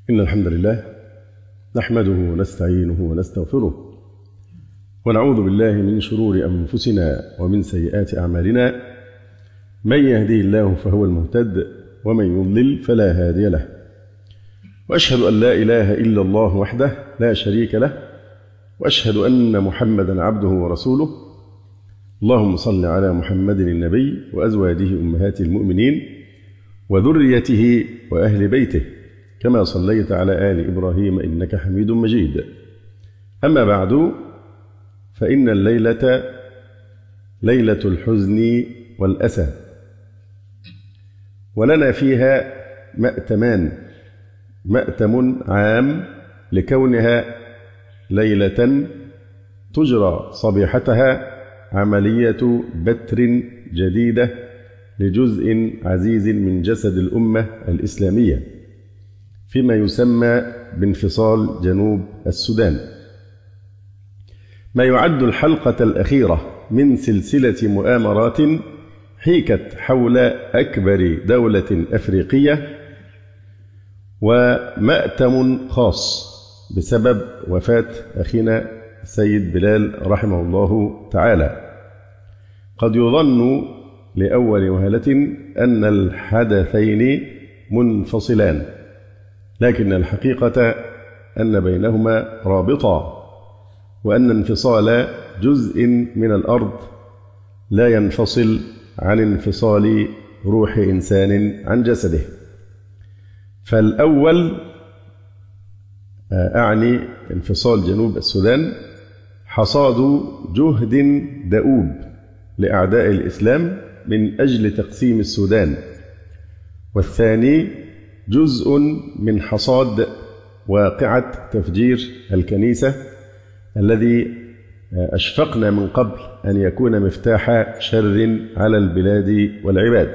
إن الحمد لله نحمده ونستعينه ونستغفره ونعوذ بالله من شرور أنفسنا ومن سيئات أعمالنا. من يهدي الله فهو المهتد ومن يضلل فلا هادي له، وأشهد أن لا إله إلا الله وحده لا شريك له، وأشهد أن محمدا عبده ورسوله. اللهم صل على محمد النبي وأزواجه أمهات المؤمنين وذريته وأهل بيته كما صليت على آل إبراهيم إنك حميد مجيد. أما بعد، فإن الليلة ليلة الحزن والأسى، ولنا فيها مأتم عام لكونها ليلة تجرى صبيحتها عملية بتر جديدة لجزء عزيز من جسد الأمة الإسلامية فيما يسمى بانفصال جنوب السودان، ما يعد الحلقة الأخيرة من سلسلة مؤامرات حيكت حول أكبر دولة أفريقية، ومأتم خاص بسبب وفاة أخينا سيد بلال رحمه الله تعالى. قد يظن لأول وهلة أن الحدثين منفصلان، لكن الحقيقة أن بينهما رابطة، وأن انفصال جزء من الأرض لا ينفصل عن انفصال روح إنسان عن جسده. فالأول أعني انفصال جنوب السودان حصاد جهد دؤوب لأعداء الإسلام من أجل تقسيم السودان، والثاني جزء من حصاد واقعة تفجير الكنيسة الذي أشفقنا من قبل أن يكون مفتاح شر على البلاد والعباد.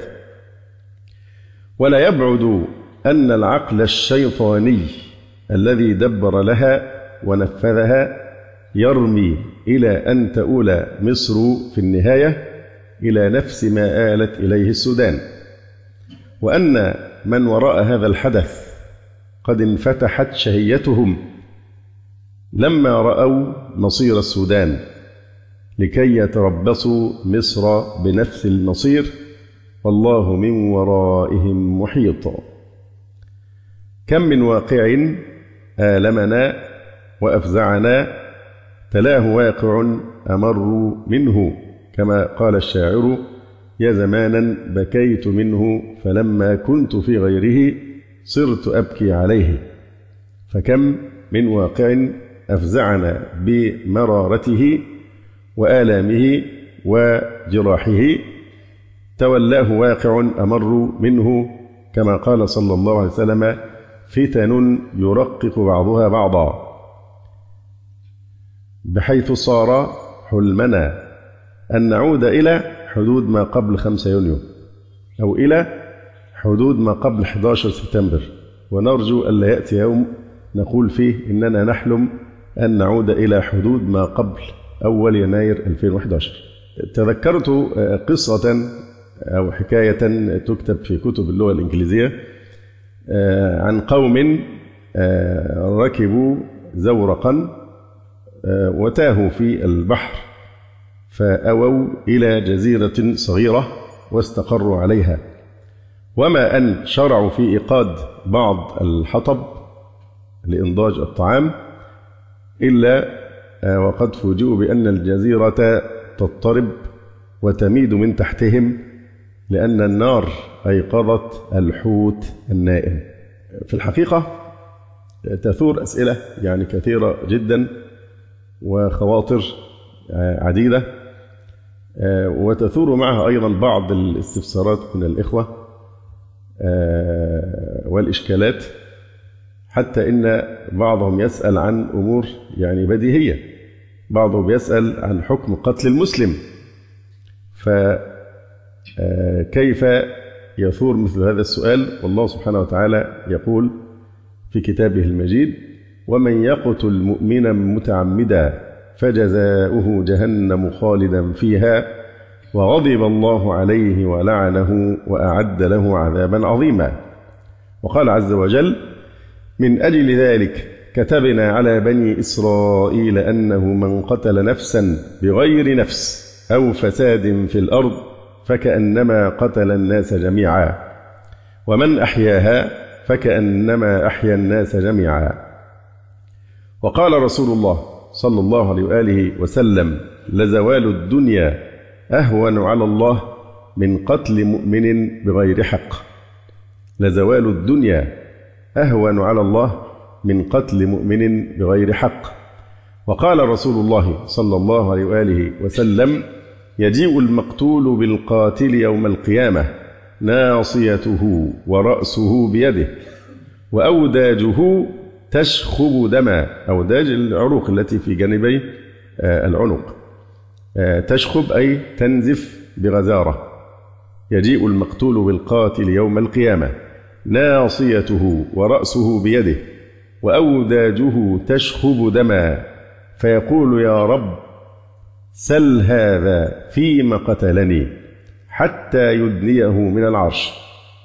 ولا يبعد أن العقل الشيطاني الذي دبر لها ونفذها يرمي إلى أن تؤول مصر في النهاية إلى نفس ما آلت إليه السودان، وأن من وراء هذا الحدث قد انفتحت شهيتهم لما رأوا مصير السودان لكي يتربصوا مصر بنفس المصير، والله من ورائهم محيط. كم من واقع آلمنا وأفزعنا تلاه واقع أمر منه، كما قال الشاعر: يا زمانا بكيت منه فلما كنت في غيره صرت أبكي عليه. فكم من واقع أفزعنا بمرارته وآلامه وجراحه تولاه واقع أمر منه، كما قال صلى الله عليه وسلم: فتن يرقق بعضها بعضا، بحيث صار حلمنا أن نعود إلى حدود ما قبل 5 يونيو أو إلى حدود ما قبل 11 سبتمبر، ونرجو ألا يأتي يوم نقول فيه إننا نحلم أن نعود إلى حدود ما قبل أول يناير 2011. تذكرت قصة أو حكاية تكتب في كتب اللغة الإنجليزية عن قوم ركبوا زورقا وتاهوا في البحر، فأووا إلى جزيرة صغيرة واستقروا عليها، وما أن شرعوا في إيقاد بعض الحطب لإنضاج الطعام إلا وقد فوجئوا بأن الجزيرة تضطرب وتميد من تحتهم، لأن النار أيقظت الحوت النائم. في الحقيقة تثور أسئلة يعني كثيرة جدا وخواطر عديدة، وتثور معها أيضا بعض الاستفسارات من الإخوة والإشكالات، حتى إن بعضهم يسأل عن أمور يعني بديهية. بعضهم يسأل عن حكم قتل المسلم، فكيف يثور مثل هذا السؤال؟ والله سبحانه وتعالى يقول في كتابه المجيد: ومن يقتل مؤمنا متعمدا فجزاؤه جهنم خالدا فيها وغضب الله عليه ولعنه وأعد له عذابا عظيما. وقال عز وجل: من أجل ذلك كتبنا على بني إسرائيل أنه من قتل نفسا بغير نفس أو فساد في الأرض فكأنما قتل الناس جميعا ومن أحياها فكأنما أحيا الناس جميعا. وقال رسول الله صلى الله عليه وآله وسلم: لزوال الدنيا أهون على الله من قتل مؤمن بغير حق. لزوال الدنيا أهون على الله من قتل مؤمن بغير حق. وقال رسول الله صلى الله عليه وآله وسلم: يجيء المقتول بالقاتل يوم القيامة ناصيته ورأسه بيده وأوداجه تشخب دما. أوداج العروق التي في جانبي العنق، تشخب أي تنزف بغزارة. يجيء المقتول بالقاتل يوم القيامة ناصيته ورأسه بيده وأوداجه تشخب دما فيقول: يا رب سل هذا فيما قتلني، حتى يدنيه من العرش.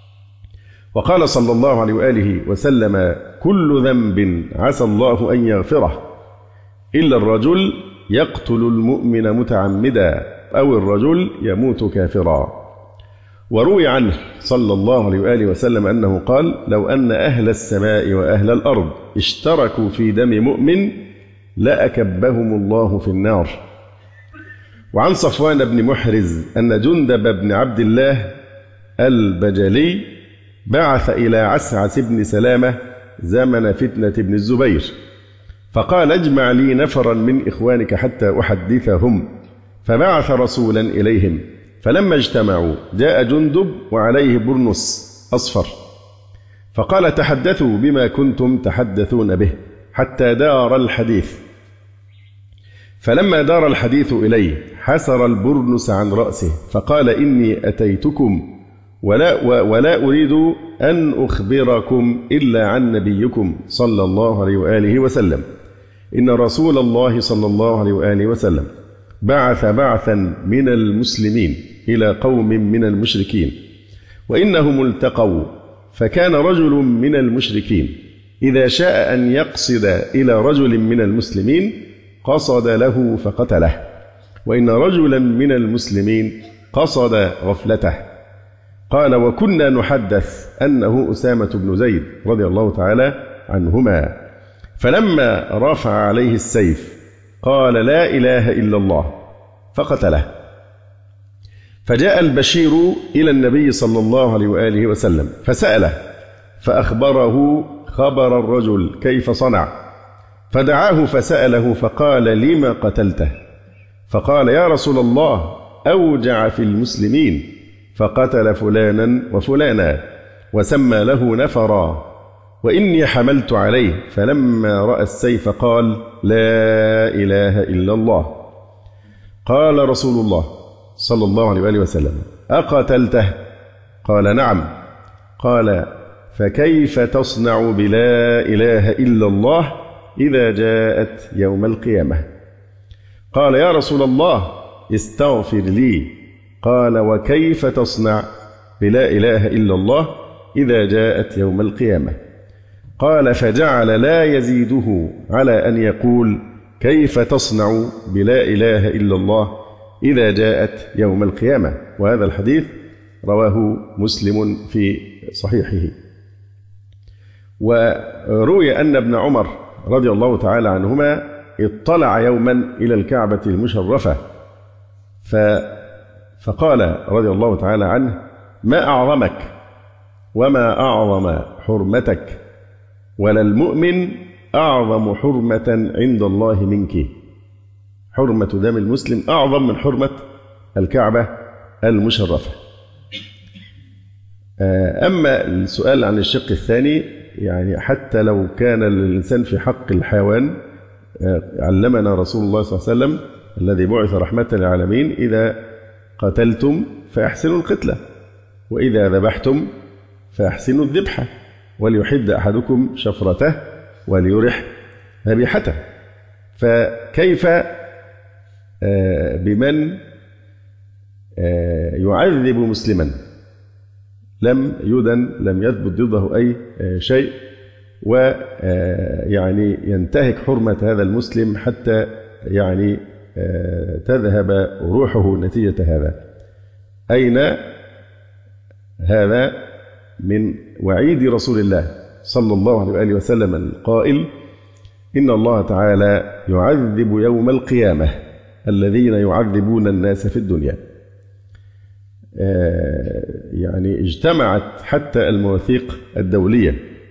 وقال صلى الله عليه وآله وسلم: كل ذنب عسى الله أن يغفره إلا الرجل يقتل المؤمن متعمدا أو الرجل يموت كافرا. وروي عنه صلى الله عليه وآله وسلم أنه قال: لو أن أهل السماء وأهل الأرض اشتركوا في دم مؤمن لأكبهم الله في النار. وعن صفوان بن محرز أن جندب بن عبد الله البجلي بعث إلى عسعس بن سلامة زمن فتنة بن الزبير فقال: اجمع لي نفرا من إخوانك حتى أحدثهم. فبعث رسولا إليهم، فلما اجتمعوا جاء جندب وعليه برنس أصفر، فقال: تحدثوا بما كنتم تحدثون به حتى دار الحديث. فلما دار الحديث إليه حسر البرنس عن رأسه فقال: إني أتيتكم ولا أريد أن أخبركم إلا عن نبيكم صلى الله عليه وآله وسلم. إن رسول الله صلى الله عليه وآله وسلم بعث بعثا من المسلمين إلى قوم من المشركين، وإنهم التقوا، فكان رجل من المشركين إذا شاء أن يقصد إلى رجل من المسلمين قصد له فقتله، وإن رجلا من المسلمين قصد غفلته. قال: وكنا نحدث أنه أسامة بن زيد رضي الله تعالى عنهما، فلما رفع عليه السيف قال: لا إله إلا الله، فقتله. فجاء البشير إلى النبي صلى الله عليه وآله وسلم فسأله، فأخبره خبر الرجل كيف صنع، فدعاه فسأله فقال: لما قتلته؟ فقال: يا رسول الله أوجع في المسلمين فقتل فلانا وفلانا وسمى له نفرا، وإني حملت عليه، فلما رأى السيف قال: لا إله إلا الله. قال رسول الله صلى الله عليه وآله وسلم: أقتلته؟ قال: نعم. قال: فكيف تصنع بلا إله إلا الله إذا جاءت يوم القيامة؟ قال: يا رسول الله استغفر لي. قال: وكيف تصنع بلا إله إلا الله إذا جاءت يوم القيامة؟ قال: فجعل لا يزيده على أن يقول: كيف تصنع بلا إله إلا الله إذا جاءت يوم القيامة. وهذا الحديث رواه مسلم في صحيحه. وروي أن ابن عمر رضي الله تعالى عنهما اطلع يوما إلى الكعبة المشرفة فقال رضي الله تعالى عنه: ما أعظمك وما أعظم حرمتك، ولا المؤمن أعظم حرمة عند الله منك. حرمة دم المسلم أعظم من حرمة الكعبة المشرفة. أما السؤال عن الشق الثاني، يعني حتى لو كان الإنسان في حق الحيوان، علمنا رسول الله صلى الله عليه وسلم الذي بعث رحمة للعالمين: إذا قتلتم فأحسنوا القتلة، وإذا ذبحتم فأحسنوا الذبحة، وليحد أحدكم شفرته وليرح ذبيحته. فكيف بمن يعذب مسلما لم يدن، لم يثبت ضده أي شيء، ويعني ينتهك حرمة هذا المسلم حتى يعني تذهب روحه نتيجة هذا. أين هذا من وعيد رسول الله صلى الله عليه وآله وسلم القائل: إن الله تعالى يعذب يوم القيامة الذين يعذبون الناس في الدنيا. يعني اجتمعت حتى المواثيق الدولية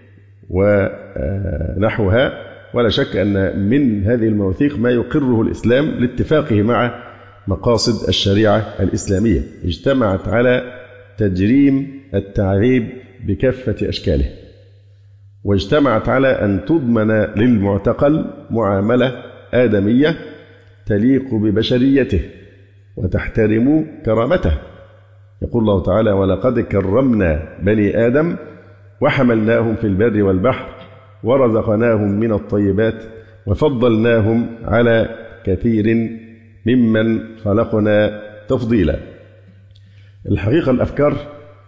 ونحوها، ولا شك أن من هذه المواثيق ما يقره الإسلام لاتفاقه مع مقاصد الشريعة الإسلامية. اجتمعت على تجريم التعذيب بكافة أشكاله، واجتمعت على أن تضمن للمعتقل معاملة آدمية تليق ببشريته وتحترم كرامته. يقول الله تعالى: ولقد كرمنا بني آدم وحملناهم في البر والبحر ورزقناهم من الطيبات وفضلناهم على كثير ممن خلقنا تفضيلا. الحقيقة الأفكار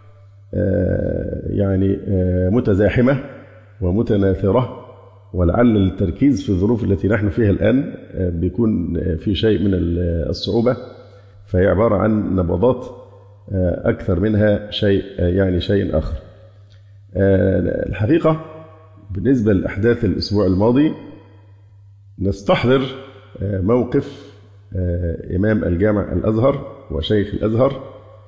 يعني متزاحمة ومتناثرة، ولعل التركيز في الظروف التي نحن فيها الآن بيكون في شيء من الصعوبة، فهي عبارة عن نبضات أكثر منها شيء آخر. الحقيقة بالنسبة لأحداث الأسبوع الماضي نستحضر موقف إمام الجامع الأزهر وشيخ الأزهر،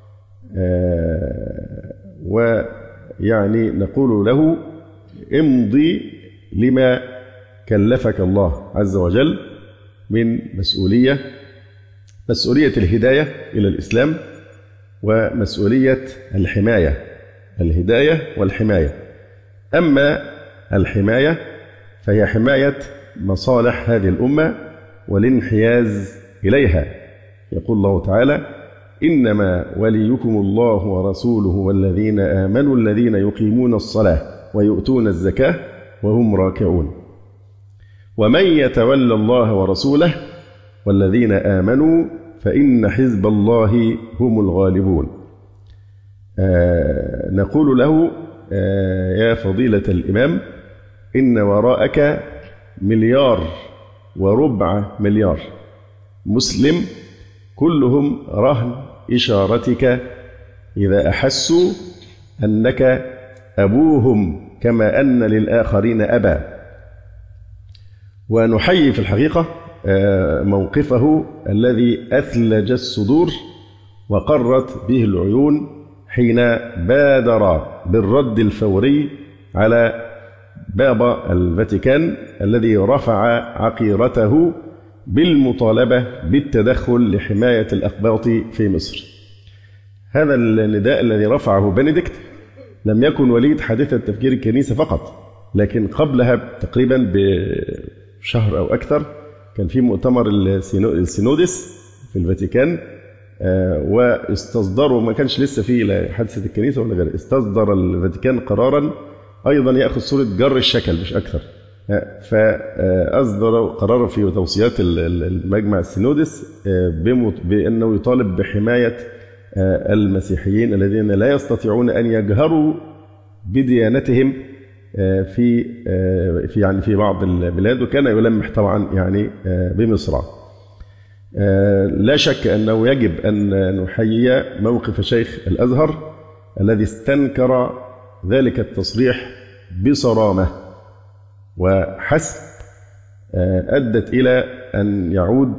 ويعني نقول له: امضي لما كلفك الله عز وجل من مسؤولية الهداية إلى الإسلام ومسؤولية الهداية والحماية. أما الحماية فهي حماية مصالح هذه الأمة والانحياز إليها. يقول الله تعالى: إنما وليكم الله ورسوله والذين آمنوا الذين يقيمون الصلاة ويؤتون الزكاة وهم راكعون ومن يتولى الله ورسوله والذين آمنوا فإن حزب الله هم الغالبون. نقول له: يا فضيلة الإمام، إن وراءك 1.25 مليار مسلم كلهم رهن إشارتك إذا أحسوا أنك أبوهم كما أن للآخرين أبا. ونحيي في الحقيقة موقفه الذي أثلج الصدور وقرت به العيون حين بادر بالرد الفوري على بابا الفاتيكان الذي رفع عقيرته بالمطالبة بالتدخل لحماية الأقباط في مصر. هذا النداء الذي رفعه بنديكت لم يكن وليد حادثة تفجير الكنيسة فقط، لكن قبلها تقريبا بشهر أو أكثر كان في مؤتمر السينودس في الفاتيكان، واستصدروا، ما كانش لسه في حادثة الكنيسة ولا غير، استصدر الفاتيكان قرارا أيضا يأخذ صورة جر الشكل مش أكثر، فأصدر قرارا في توصيات المجمع السينودس بأنه يطالب بحماية المسيحيين الذين لا يستطيعون أن يجهروا بديانتهم في بعض البلاد، وكان يلمح طبعا يعني بمصر. لا شك أنه يجب أن نحيي موقف شيخ الأزهر الذي استنكر ذلك التصريح بصرامة وحسب، أدت إلى أن يعود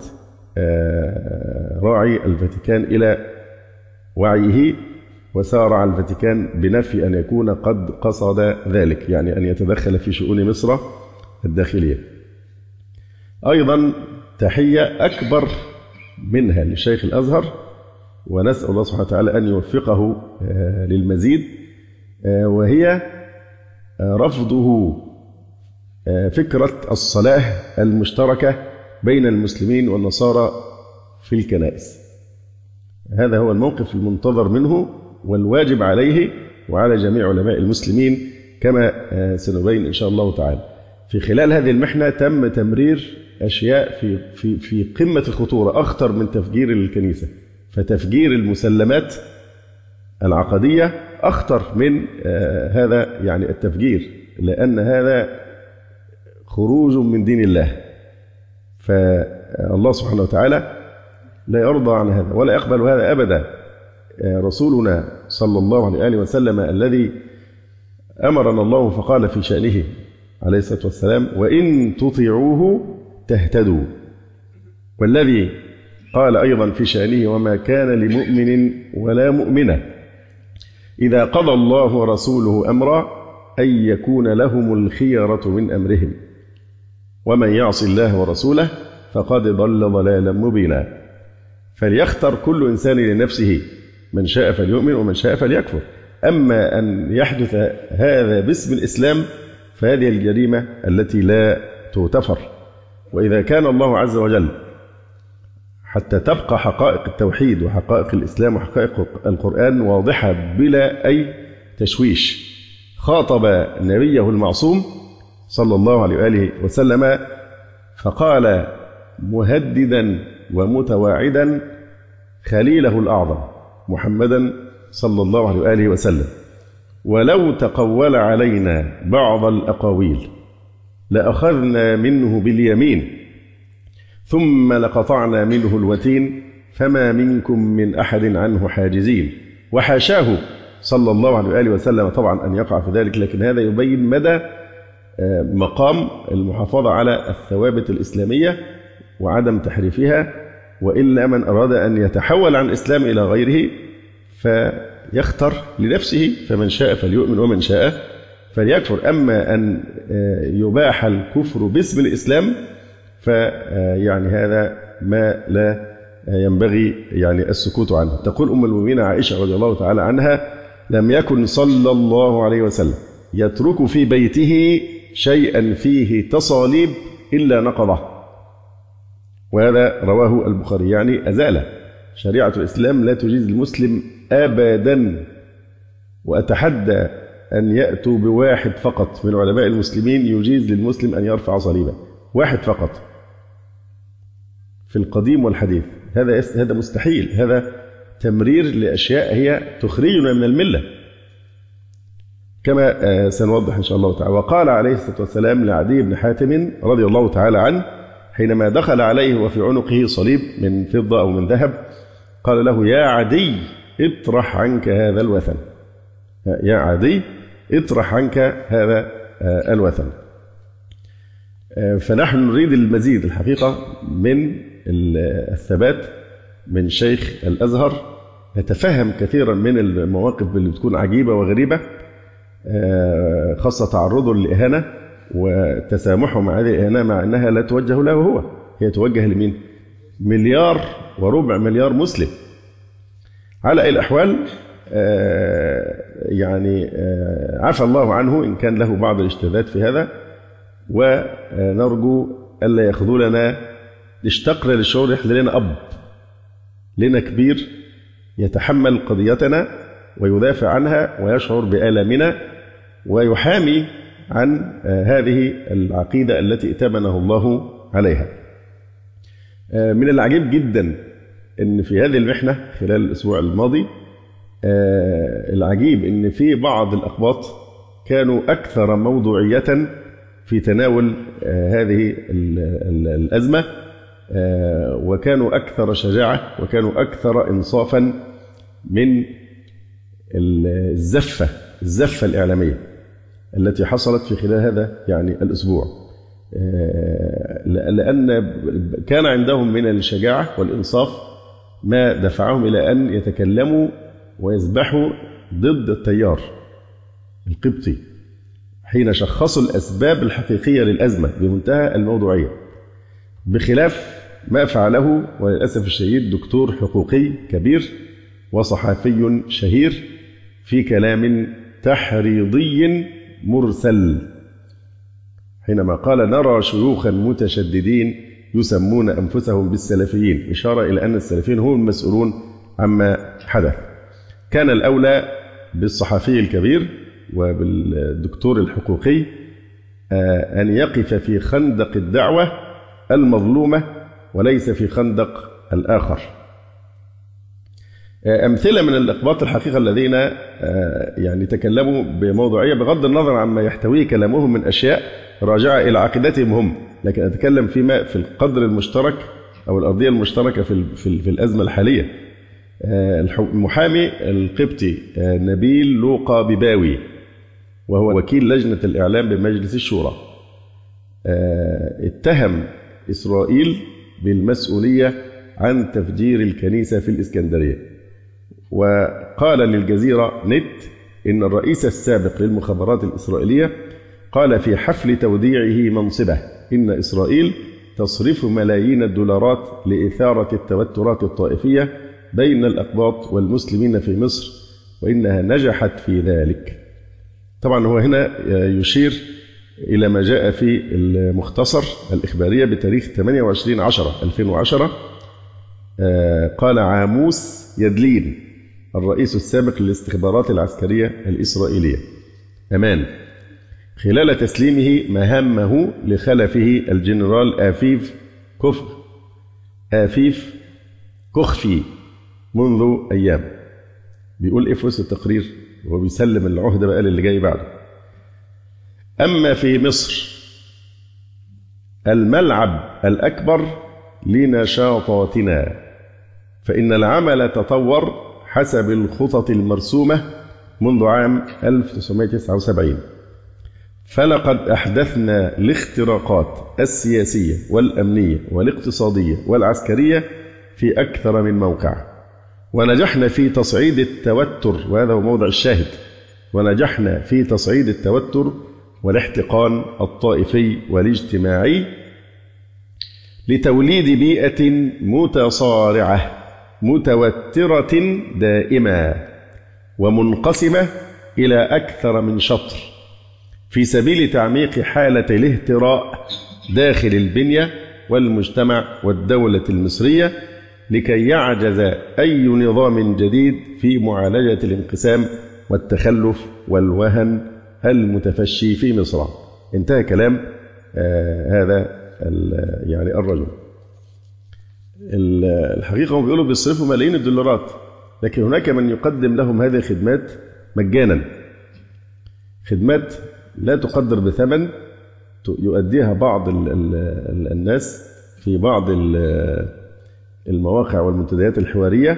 راعي الفاتيكان إلى وعيه، وسارع الفاتيكان بنفي أن يكون قد قصد ذلك، يعني أن يتدخل في شؤون مصر الداخلية. أيضا تحية أكبر منها للشيخ الأزهر، ونسأل الله سبحانه وتعالى أن يوفقه للمزيد، وهي رفضه فكرة الصلاة المشتركة بين المسلمين والنصارى في الكنائس. هذا هو الموقف المنتظر منه والواجب عليه وعلى جميع علماء المسلمين، كما سنبين إن شاء الله تعالى. في خلال هذه المحنة تم تمرير أشياء في قمة الخطورة، أخطر من تفجير الكنيسة، فتفجير المسلمات العقدية أخطر من هذا، يعني التفجير لأن هذا خروج من دين الله، فالله سبحانه وتعالى لا يرضى عن هذا ولا يقبل هذا أبدا. رسولنا صلى الله عليه وسلم الذي أمرنا الله فقال في شأنه عليه الصلاة والسلام: وإن تطيعوه تهتدوا. والذي قال أيضا في شأنه: وما كان لمؤمن ولا مؤمنة إذا قضى الله ورسوله أمرا أن يكون لهم الخيرة من أمرهم ومن يعص الله ورسوله فقد ضل ضلالا مبينا. فليختر كل إنسان لنفسه، من شاء فليؤمن ومن شاء فليكفر. أما أن يحدث هذا باسم الإسلام فهذه الجريمة التي لا تغتفر. وإذا كان الله عز وجل حتى تبقى حقائق التوحيد وحقائق الإسلام وحقائق القرآن واضحة بلا أي تشويش، خاطب نبيه المعصوم صلى الله عليه وآله وسلم فقال مهددا ومتواعدا خليله الأعظم محمدا صلى الله عليه وآله وسلم: ولو تقول علينا بعض الأقاويل لأخذنا منه باليمين ثم لقطعنا منه الوتين فما منكم من أحد عنه حاجزين. وحاشاه صلى الله عليه وآله وسلم طبعا أن يقع في ذلك، لكن هذا يبين مدى مقام المحافظة على الثوابت الإسلامية وعدم تحريفها. وإلا من أراد أن يتحول عن الإسلام إلى غيره فيختر لنفسه، فمن شاء فليؤمن ومن شاء فليكفر. أما أن يباح الكفر باسم الإسلام فيعني هذا ما لا ينبغي يعني السكوت عنه. تقول أم المؤمنين عائشة رضي الله تعالى عنها: لم يكن صلى الله عليه وسلم يترك في بيته شيئا فيه تصاليب إلا نقضه. وهذا رواه البخاري، يعني أزال. شريعة الإسلام لا تجيز المسلم أبدا. وأتحدى أن يأتوا بواحد فقط من علماء المسلمين يجيز للمسلم أن يرفع صليبا، واحد فقط في القديم والحديث. هذا مستحيل، هذا تمرير لأشياء هي تخرجنا من الملة كما سنوضح إن شاء الله تعالى. وقال عليه الصلاة والسلام لعدي بن حاتم رضي الله تعالى عنه حينما دخل عليه وفي عنقه صليب من فضة أو من ذهب، قال له: يا عدي اطرح عنك هذا الوثن، يا عدي اطرح عنك هذا الوثن. فنحن نريد المزيد الحقيقة من الثبات من شيخ الأزهر، يتفهم كثيرا من المواقف اللي بتكون عجيبة وغريبة، خاصة تعرضه للإهانة وتسامحه مع هذه الإهانة مع أنها لا توجه له هو، هي توجه لمين؟ 1.25 مليار مسلم. على أي الأحوال يعني عفى الله عنه إن كان له بعض الاجتهادات في هذا، ونرجو ألا يخذلنا، اشتقنا للشعور يحل لنا أب، لنا كبير يتحمل قضيتنا ويدافع عنها ويشعر بآلامنا ويحامي عن هذه العقيدة التي ائتمنه الله عليها. من العجيب جدا أن في هذه المحنة خلال الأسبوع الماضي، العجيب أن في بعض الأقباط كانوا أكثر موضوعية في تناول هذه الأزمة، وكانوا أكثر شجاعة وكانوا أكثر إنصافا من الزفة الإعلامية التي حصلت في خلال هذا يعني الأسبوع، لأن كان عندهم من الشجاعة والإنصاف ما دفعهم إلى أن يتكلموا ويسبحوا ضد التيار القبطي حين شخصوا الأسباب الحقيقية للأزمة بمنتهى الموضوعية، بخلاف ما فعله وللأسف الشديد دكتور حقوقي كبير وصحفي شهير في كلام تحريضي مرسل حينما قال: نرى شيوخا متشددين يسمون أنفسهم بالسلفيين، إشارة إلى أن السلفيين هم المسؤولون عما حدث. كان الأولى بالصحفي الكبير وبالدكتور الحقوقي أن يقف في خندق الدعوة المظلومة وليس في خندق الآخر. أمثلة من الإقباط الحقيقة الذين يعني تكلموا بموضوعية بغض النظر عما يحتويه كلامهم من أشياء راجعة إلى عقيدتهم هم، لكن أتكلم فيما في القدر المشترك أو الأرضية المشتركة في الأزمة الحالية. المحامي القبطي نبيل لوقا بباوي، وهو وكيل لجنة الإعلام بمجلس الشورى، اتهم إسرائيل بالمسؤولية عن تفجير الكنيسة في الإسكندرية، وقال للجزيرة نت إن الرئيس السابق للمخابرات الإسرائيلية قال في حفل توديعه منصبه إن إسرائيل تصرف ملايين الدولارات لإثارة التوترات الطائفية بين الأقباط والمسلمين في مصر، وإنها نجحت في ذلك. طبعا هو هنا يشير إلى ما جاء في المختصر الإخبارية بتاريخ 28/10/2010. قال عاموس يدلين الرئيس السابق للاستخبارات العسكرية الإسرائيلية أمان خلال تسليمه مهامه لخلفه الجنرال آفيف كخفي منذ أيام. بيقول إيه في وسط التقرير وهو بيسلم العهدة بقى للي جاي بعده؟ أما في مصر الملعب الأكبر لنشاطاتنا، فإن العمل تطور حسب الخطط المرسومة منذ عام 1979، فلقد أحدثنا الاختراقات السياسية والأمنية والاقتصادية والعسكرية في أكثر من موقع، ونجحنا في تصعيد التوتر، وهذا هو موضع الشاهد، ونجحنا في تصعيد التوتر والاحتقان الطائفي والاجتماعي لتوليد بيئة متصارعة متوترة دائمة ومنقسمة إلى أكثر من شطر في سبيل تعميق حالة الاهتراء داخل البنية والمجتمع والدولة المصرية، لكي يعجز أي نظام جديد في معالجة الانقسام والتخلف والوهن المتفشي في مصر. انتهى كلام هذا يعني الرجل. الحقيقة هم بيقولوا بيصرفوا ملايين الدولارات، لكن هناك من يقدم لهم هذه الخدمات مجانا، خدمات لا تقدر بثمن يؤديها بعض الناس في بعض المواقع والمنتديات الحوارية،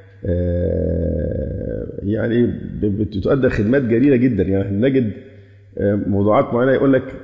يعني بتؤدى خدمات جليلة جدا. يعني نجد موضوعات معينة يقول لك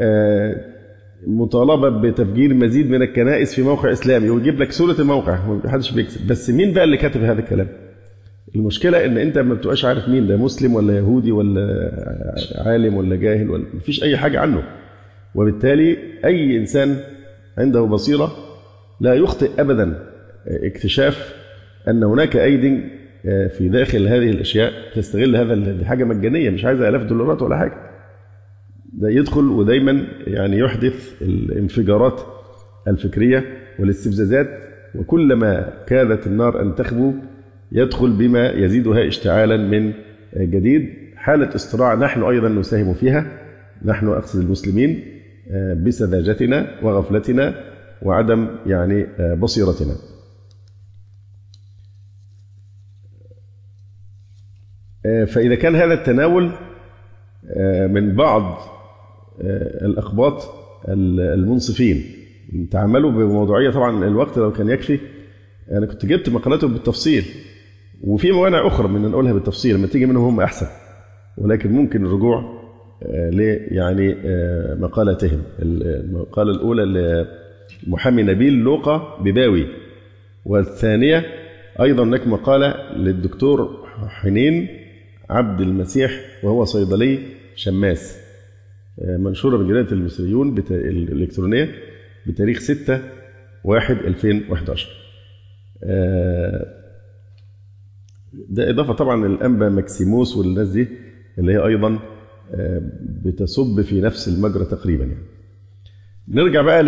مطالبة بتفجير مزيد من الكنائس في موقع إسلامي، ويجيب لك صورة الموقع، محدش بيكسب. بس مين بقى اللي كاتب هذا الكلام؟ المشكلة إن أنت ما بتبقاش عارف مين ده، مسلم ولا يهودي ولا عالم ولا جاهل، ولا مفيش أي حاجة عنه. وبالتالي أي إنسان عنده بصيرة لا يخطئ أبدا اكتشاف أن هناك أيدي في داخل هذه الأشياء تستغل هذا. دي حاجة مجانية مش عايزة آلاف دولارات ولا حاجة. ده يدخل ودايما يعني يحدث الانفجارات الفكرية والاستفزازات، وكلما كادت النار أن تخبو يدخل بما يزيدها اشتعالا من جديد. حالة اصطراع نحن أيضا نساهم فيها، نحن أقصد المسلمين، بسذاجتنا وغفلتنا وعدم يعني بصيرتنا. فإذا كان هذا التناول من بعض الأقباط المنصفين تعملوا بموضوعية، طبعا الوقت لو كان يكفي أنا كنت جبت مقالاتهم بالتفصيل، وفي موانع أخرى من نقولها بالتفصيل لما تيجي منهم هم أحسن، ولكن ممكن الرجوع يعني مقالتهم. المقالة الأولى للمحامي نبيل لوقا بباوي، والثانية أيضا هناك مقالة للدكتور حنين عبد المسيح وهو صيدلي شماس، منشورة بجريدة المصريون الإلكترونية بتاريخ 6/1/2011. ده إضافة طبعا للأنبا ماكسيموس والناس دي اللي هي أيضا بتصب في نفس المجرى تقريبا. يعني نرجع بقى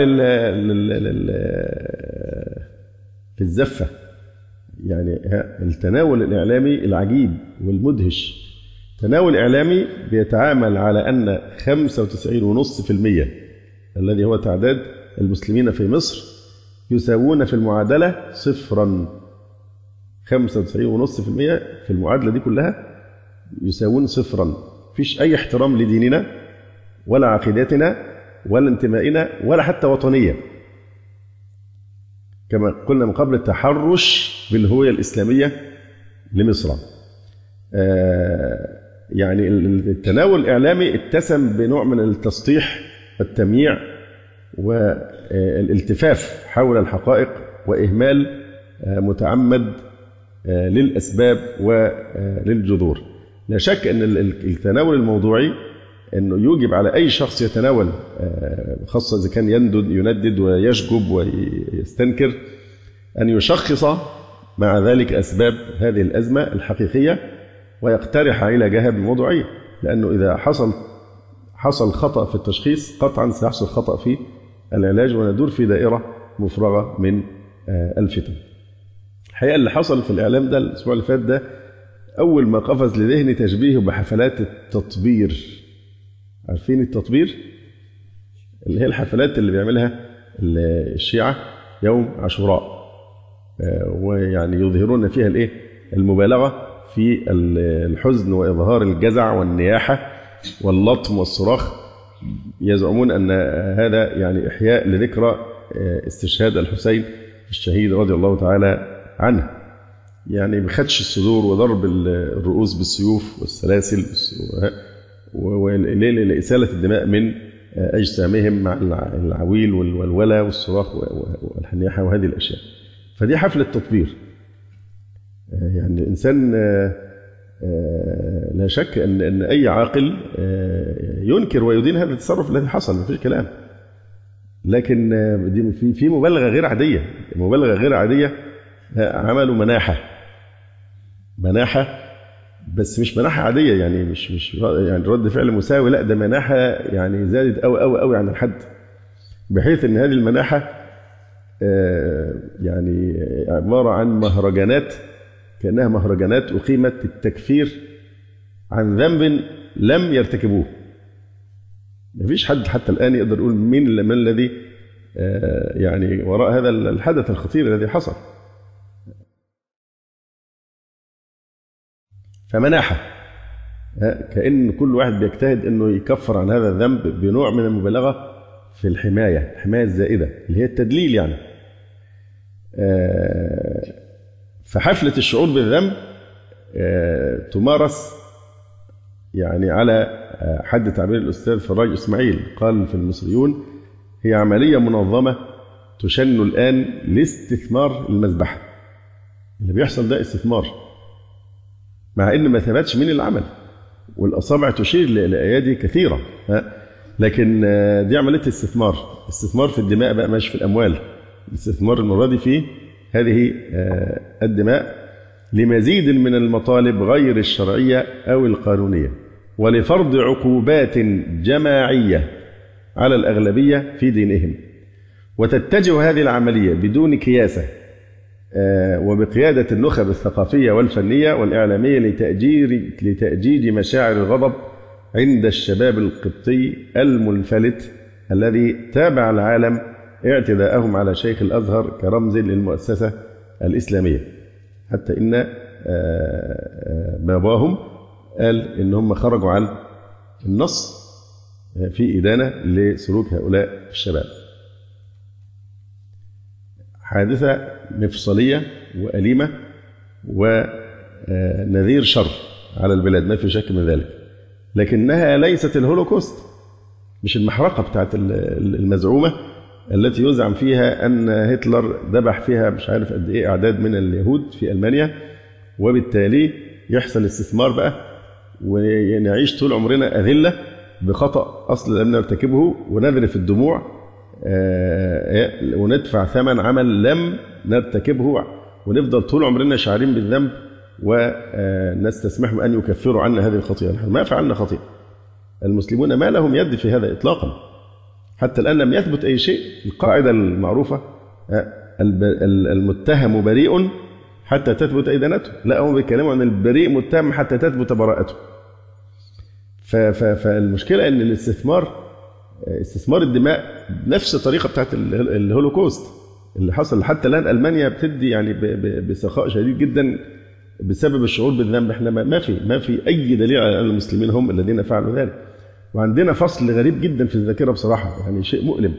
للزفة، يعني التناول الإعلامي العجيب والمدهش. تناول إعلامي بيتعامل على أن 95.5% الذي هو تعداد المسلمين في مصر يساوون في المعادلة 0. 95.5% في المعادلة دي كلها يساوون صفرا. مفيش أي احترام لديننا ولا عقيدتنا ولا انتمائنا ولا حتى وطنية، كما قلنا من قبل التحرش بالهوية الإسلامية لمصر. يعني التناول الإعلامي اتسم بنوع من التسطيح والتمييع والالتفاف حول الحقائق وإهمال متعمد للأسباب وللجذور. لا شك أن التناول الموضوعي أنه يوجب على أي شخص يتناول، خاصة إذا كان يندد ويشجب ويستنكر، أن يشخص مع ذلك أسباب هذه الأزمة الحقيقية ويقترح علاجها بموضوعية، لأنه إذا حصل خطأ في التشخيص قطعا سيحصل خطأ في العلاج، وندور في دائرة مفرغة من الفتن. الحقيقة اللي حصل في الإعلام ده الأسبوع اللي فات ده، أول ما قفز لذهني تشبيه بحفلات التطبير. عارفين التطبير؟ اللي هي الحفلات اللي بيعملها الشيعة يوم عاشوراء، ويعني يظهرون فيها الإيه؟ المبالغة في الحزن وإظهار الجزع والنياحة واللطم والصراخ. يزعمون أن هذا يعني إحياء لذكرى استشهاد الحسين الشهيد رضي الله تعالى عنه، يعني بخدش الصدور وضرب الرؤوس بالسيوف والسلاسل لإسالة الدماء من أجسامهم مع العويل والولى والصراخ والحنيحة وهذه الأشياء. فدي حفلة تطبير. يعني الإنسان لا شك أن أي عاقل ينكر ويدين هذا التصرف الذي حصل، ما فيش كلام، لكن دي في مبالغة غير عادية. مبالغة غير عادية. عملوا مناحة بس مش مناحة عادية، يعني مش يعني رد فعل مساوي، لا ده مناحة يعني زادت أوي عن الحد، بحيث أن هذه المناحة يعني عبارة عن مهرجانات، كأنها مهرجانات أقيمت التكفير عن ذنب لم يرتكبوه. مفيش حد حتى الآن يقدر يقول من الذي يعني وراء هذا الحدث الخطير الذي حصل. فمناحة كأن كل واحد بيجتهد أنه يكفر عن هذا الذنب بنوع من المبالغة في الحماية الزائدة اللي هي التدليل يعني. فحفلة الشعور بالذنب تمارس يعني على حد تعبير الأستاذ فراج إسماعيل، قال في المصريون: هي عملية منظمة تشن الآن لاستثمار المذبحة. اللي بيحصل ده استثمار، مع إن ما ثبتش مين اللي عمل، والأصابع تشير لأيادي كثيرة، لكن دي عملية استثمار في الدماء بقى، ماشي في الأموال. الاستثمار المرة دي في هذه الدماء لمزيد من المطالب غير الشرعية أو القانونية، ولفرض عقوبات جماعية على الأغلبية في دينهم. وتتجه هذه العملية بدون كياسة وبقيادة النخب الثقافية والفنية والإعلامية لتأجيج مشاعر الغضب عند الشباب القبطي المنفلت الذي تابع العالم اعتداءهم على شيخ الأزهر كرمز للمؤسسة الإسلامية، حتى إن باباهم قال إن هم خرجوا عن النص في إدانة لسلوك هؤلاء الشباب. حادثة مفصلية وأليمة ونذير شر على البلاد، ما في شك من ذلك، لكنها ليست الهولوكوست، مش المحرقة بتاعت المزعومة التي يزعم فيها أن هتلر ذبح فيها مش عارف قد إيه أعداد من اليهود في ألمانيا، وبالتالي يحصل استثمار بقى ونعيش طول عمرنا أذلة بخطأ أصل لم نرتكبه، ونذرف الدموع وندفع ثمن عمل لم نرتكبه، ونفضل طول عمرنا شعارين بالذنب ونستسمحهم أن يكفروا عنا هذه الخطيئة. نحن ما فعلنا خطيئة، المسلمون ما لهم يد في هذا إطلاقا، حتى الآن لم يثبت أي شيء. القاعدة المعروفة: المتهم بريء حتى تثبت إدانته. لا، هم بيتكلموا عن البريء متهم حتى تثبت براءته. فالمشكلة أن استثمار الدماء نفس الطريقة بتاعت الهولوكوست، اللي حصل حتى الآن ألمانيا بتدي يعني بسخاء شديد جدا بسبب الشعور بالذنب. احنا ما في أي دليل على أن المسلمين هم الذين فعلوا ذلك. وعندنا فصل غريب جدا في الذاكرة بصراحة، يعني شيء مؤلم.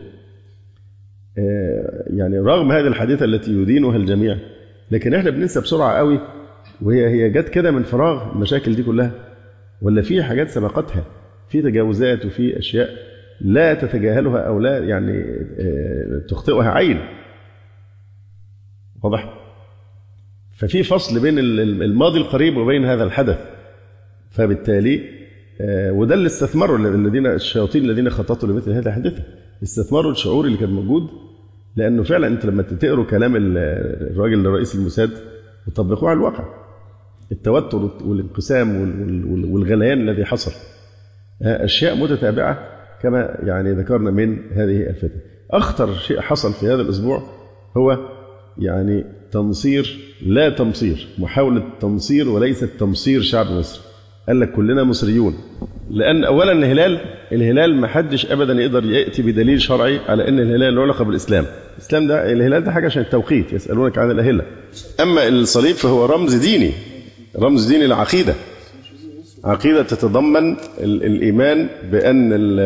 يعني رغم هذه الحادثة التي يدينها الجميع، لكن احنا بننسى بسرعة قوي، وهي جت كده من فراغ المشاكل دي كلها، ولا في حاجات سبقتها، في تجاوزات وفي أشياء لا تتجاهلها أو لا يعني تخطئها عين. واضح؟ ففي فصل بين الماضي القريب وبين هذا الحدث. فبالتالي وده اللي استثمروا الشياطين الذين خططوا لمثل هذه الحادثة، استثمروا الشعور اللي كان موجود. لأنه فعلا أنت لما تقروا كلام الراجل رئيس الموساد وتطبقوه على الواقع، التوتر والانقسام والغليان الذي حصل أشياء متتابعة كما يعني ذكرنا من هذه الفتنة. أخطر شيء حصل في هذا الأسبوع هو يعني تنصير لا تمصير، محاولة تمصير وليست تمصير شعب مصر. قال لك كلنا مصريون، لأن أولا الهلال ما حدش أبدا يقدر يأتي بدليل شرعي على أن الهلال له علاقة بالإسلام. الإسلام ده الهلال ده حاجة عشان التوقيت، يسألونك عن الأهلة. أما الصليب فهو رمز ديني، رمز ديني للعقيدة، عقيدة تتضمن الإيمان بأن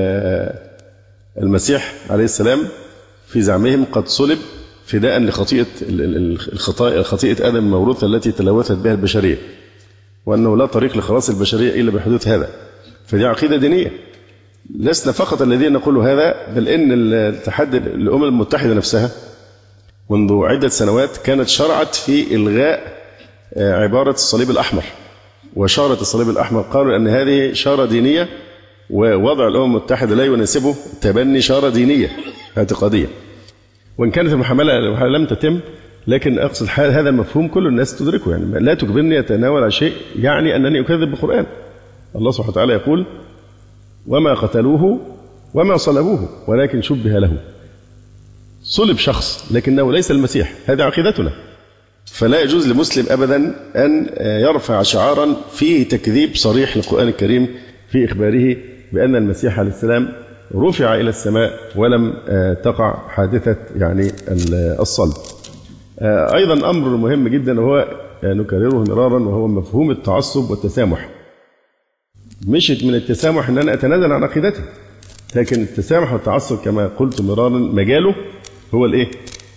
المسيح عليه السلام في زعمهم قد صلب فداء لخطيئة خطيئة آدم الموروثة التي تلوثت بها البشرية، وأنه لا طريق لخلاص البشرية إلا بحدوث هذا. فدي عقيدة دينية. لسنا فقط الذين نقول هذا، بل إن الاتحاد الأمم المتحدة نفسها منذ عدة سنوات كانت شرعت في إلغاء عبارة الصليب الأحمر وشارة الصليب الأحمر. قالوا أن هذه شارة دينية، ووضع الأمم المتحدة لا يناسبه تبني شارة دينية اعتقادية. وإن كانت المحاولة لم تتم، لكن أقصد هذا المفهوم كل الناس تدركه. يعني لا تجبرني أتناول شيء يعني أنني أكذب بالقرآن. الله سبحانه وتعالى يقول: وما قتلوه وما صلبوه ولكن شبه له. صلب شخص لكنه ليس المسيح، هذه عقيدتنا. فلا يجوز لمسلم أبدا أن يرفع شعارا فيه تكذيب صريح للقرآن الكريم في إخباره بأن المسيح عليه السلام رفع إلى السماء ولم تقع حادثة يعني الصلب. أيضا أمر مهم جدا وهو نكرره مرارا، وهو مفهوم التعصب والتسامح. مشت من التسامح أن أنا أتنازل عن عقيدتي، لكن التسامح والتعصب كما قلت مرارا مجاله هو الإيه؟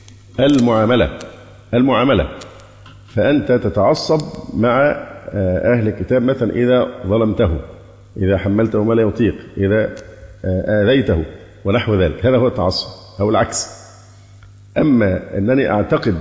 المعاملة. فأنت تتعصب مع أهل الكتاب مثلا إذا ظلمته، إذا حملته ما لا يطيق، إذا آذيته ونحو ذلك، هذا هو التعصب أو العكس. أما أنني أعتقد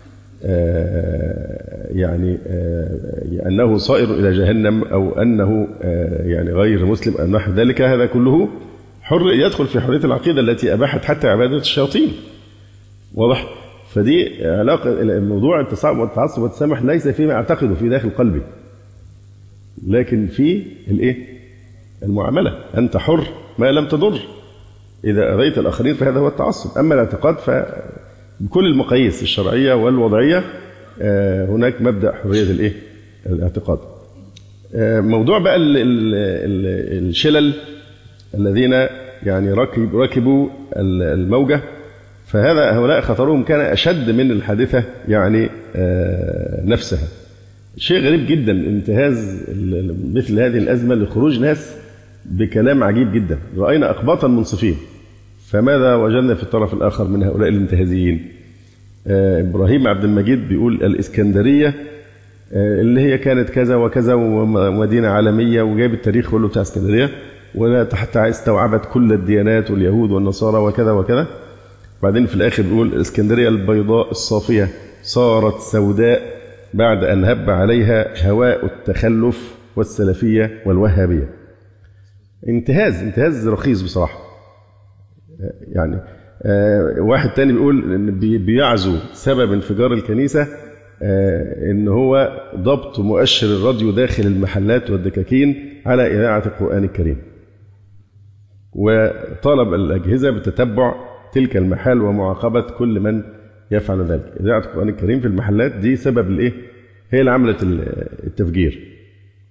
يعني أنه صائر إلى جهنم أو أنه يعني غير مسلم أو نحو ذلك، هذا كله حر يدخل في حرية العقيدة التي أباحت حتى عبادة الشياطين. واضح؟ فدي علاقة الموضوع التعصب والتسامح ليس فيما أعتقده في داخل قلبي، لكن في المعاملة. أنت حر ما لم تضر، إذا أذيت الآخرين فهذا هو التعصب. أما الاعتقاد فبكل المقاييس الشرعية والوضعية هناك مبدأ حرية الاعتقاد. موضوع بقى الشلل الذين يعني ركبوا الموجة، هؤلاء خطرهم كان أشد من الحادثة يعني نفسها. شيء غريب جدا انتهاز مثل هذه الأزمة لخروج ناس بكلام عجيب جدا. رأينا أقباطا منصفين، فماذا وجدنا في الطرف الآخر من هؤلاء الانتهازيين؟ إبراهيم عبد المجيد بيقول الإسكندرية اللي هي كانت كذا وكذا ومدينة عالمية، وجايب التاريخ كله بتاع اسكندرية، ولا حتى استوعبت كل الديانات واليهود والنصارى وكذا وكذا. بعدين في الآخر بيقول الإسكندرية البيضاء الصافية صارت سوداء بعد أن هب عليها هواء التخلف والسلفية والوهابية. انتهاز رخيص بصراحة. يعني واحد تاني بيقول إن بيعزو سبب انفجار الكنيسة إن هو ضبط مؤشر الراديو داخل المحلات والدكاكين على إذاعة القرآن الكريم، وطالب الأجهزة بتتبع تلك المحال ومعاقبة كل من يفعل ذلك. إذاعة القرآن الكريم في المحلات دي سبب هي اللي عملت التفجير.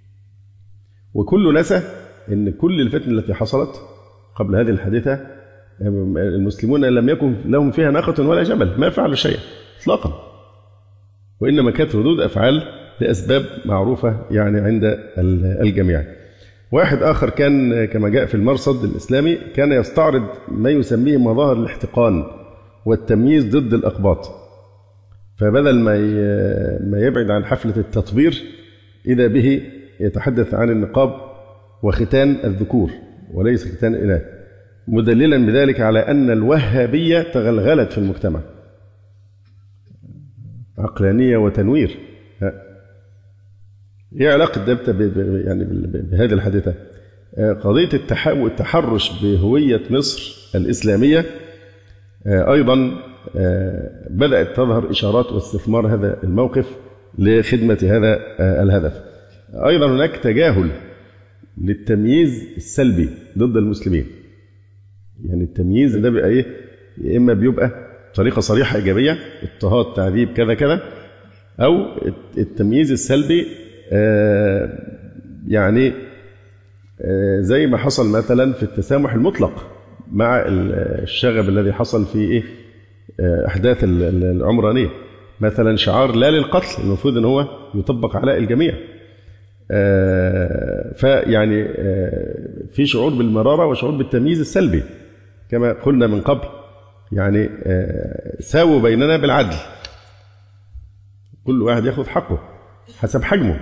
وكل نسى إن كل الفتن التي حصلت قبل هذه الحادثة المسلمون لم يكن لهم فيها ناقة ولا جمل، ما فعلوا شيئا إطلاقا، وإنما كانت ردود أفعال لأسباب معروفة يعني عند الجميع. واحد آخر كان كما جاء في المرصد الإسلامي كان يستعرض ما يسميه مظاهر الاحتقان والتمييز ضد الأقباط، فبدل ما يبعد عن حفلة التطبير إذا به يتحدث عن النقاب وختان الذكور وليس ختان الإناث، مدللا بذلك على أن الوهابية تغلغلت في المجتمع، عقلانية وتنوير. ايه علاقة ده يعني بهذه الحادثة؟ قضية التحرش بهوية مصر الإسلامية أيضا بدأت تظهر إشارات واستثمار هذا الموقف لخدمة هذا الهدف. أيضا هناك تجاهل للتمييز السلبي ضد المسلمين، يعني التمييز ده بقى إيه؟ يا إما بيبقى طريقة صريحة إيجابية، اضطهاد، تعذيب، كذا كذا، أو التمييز السلبي يعني زي ما حصل مثلا في التسامح المطلق مع الشغب الذي حصل في أحداث العمرانية، مثلا شعار لا للقتل المفروض أن هو يطبق على الجميع. فيعني في شعور بالمرارة وشعور بالتمييز السلبي كما قلنا من قبل، يعني ساووا بيننا بالعدل، كل واحد يأخذ حقه حسب حجمه،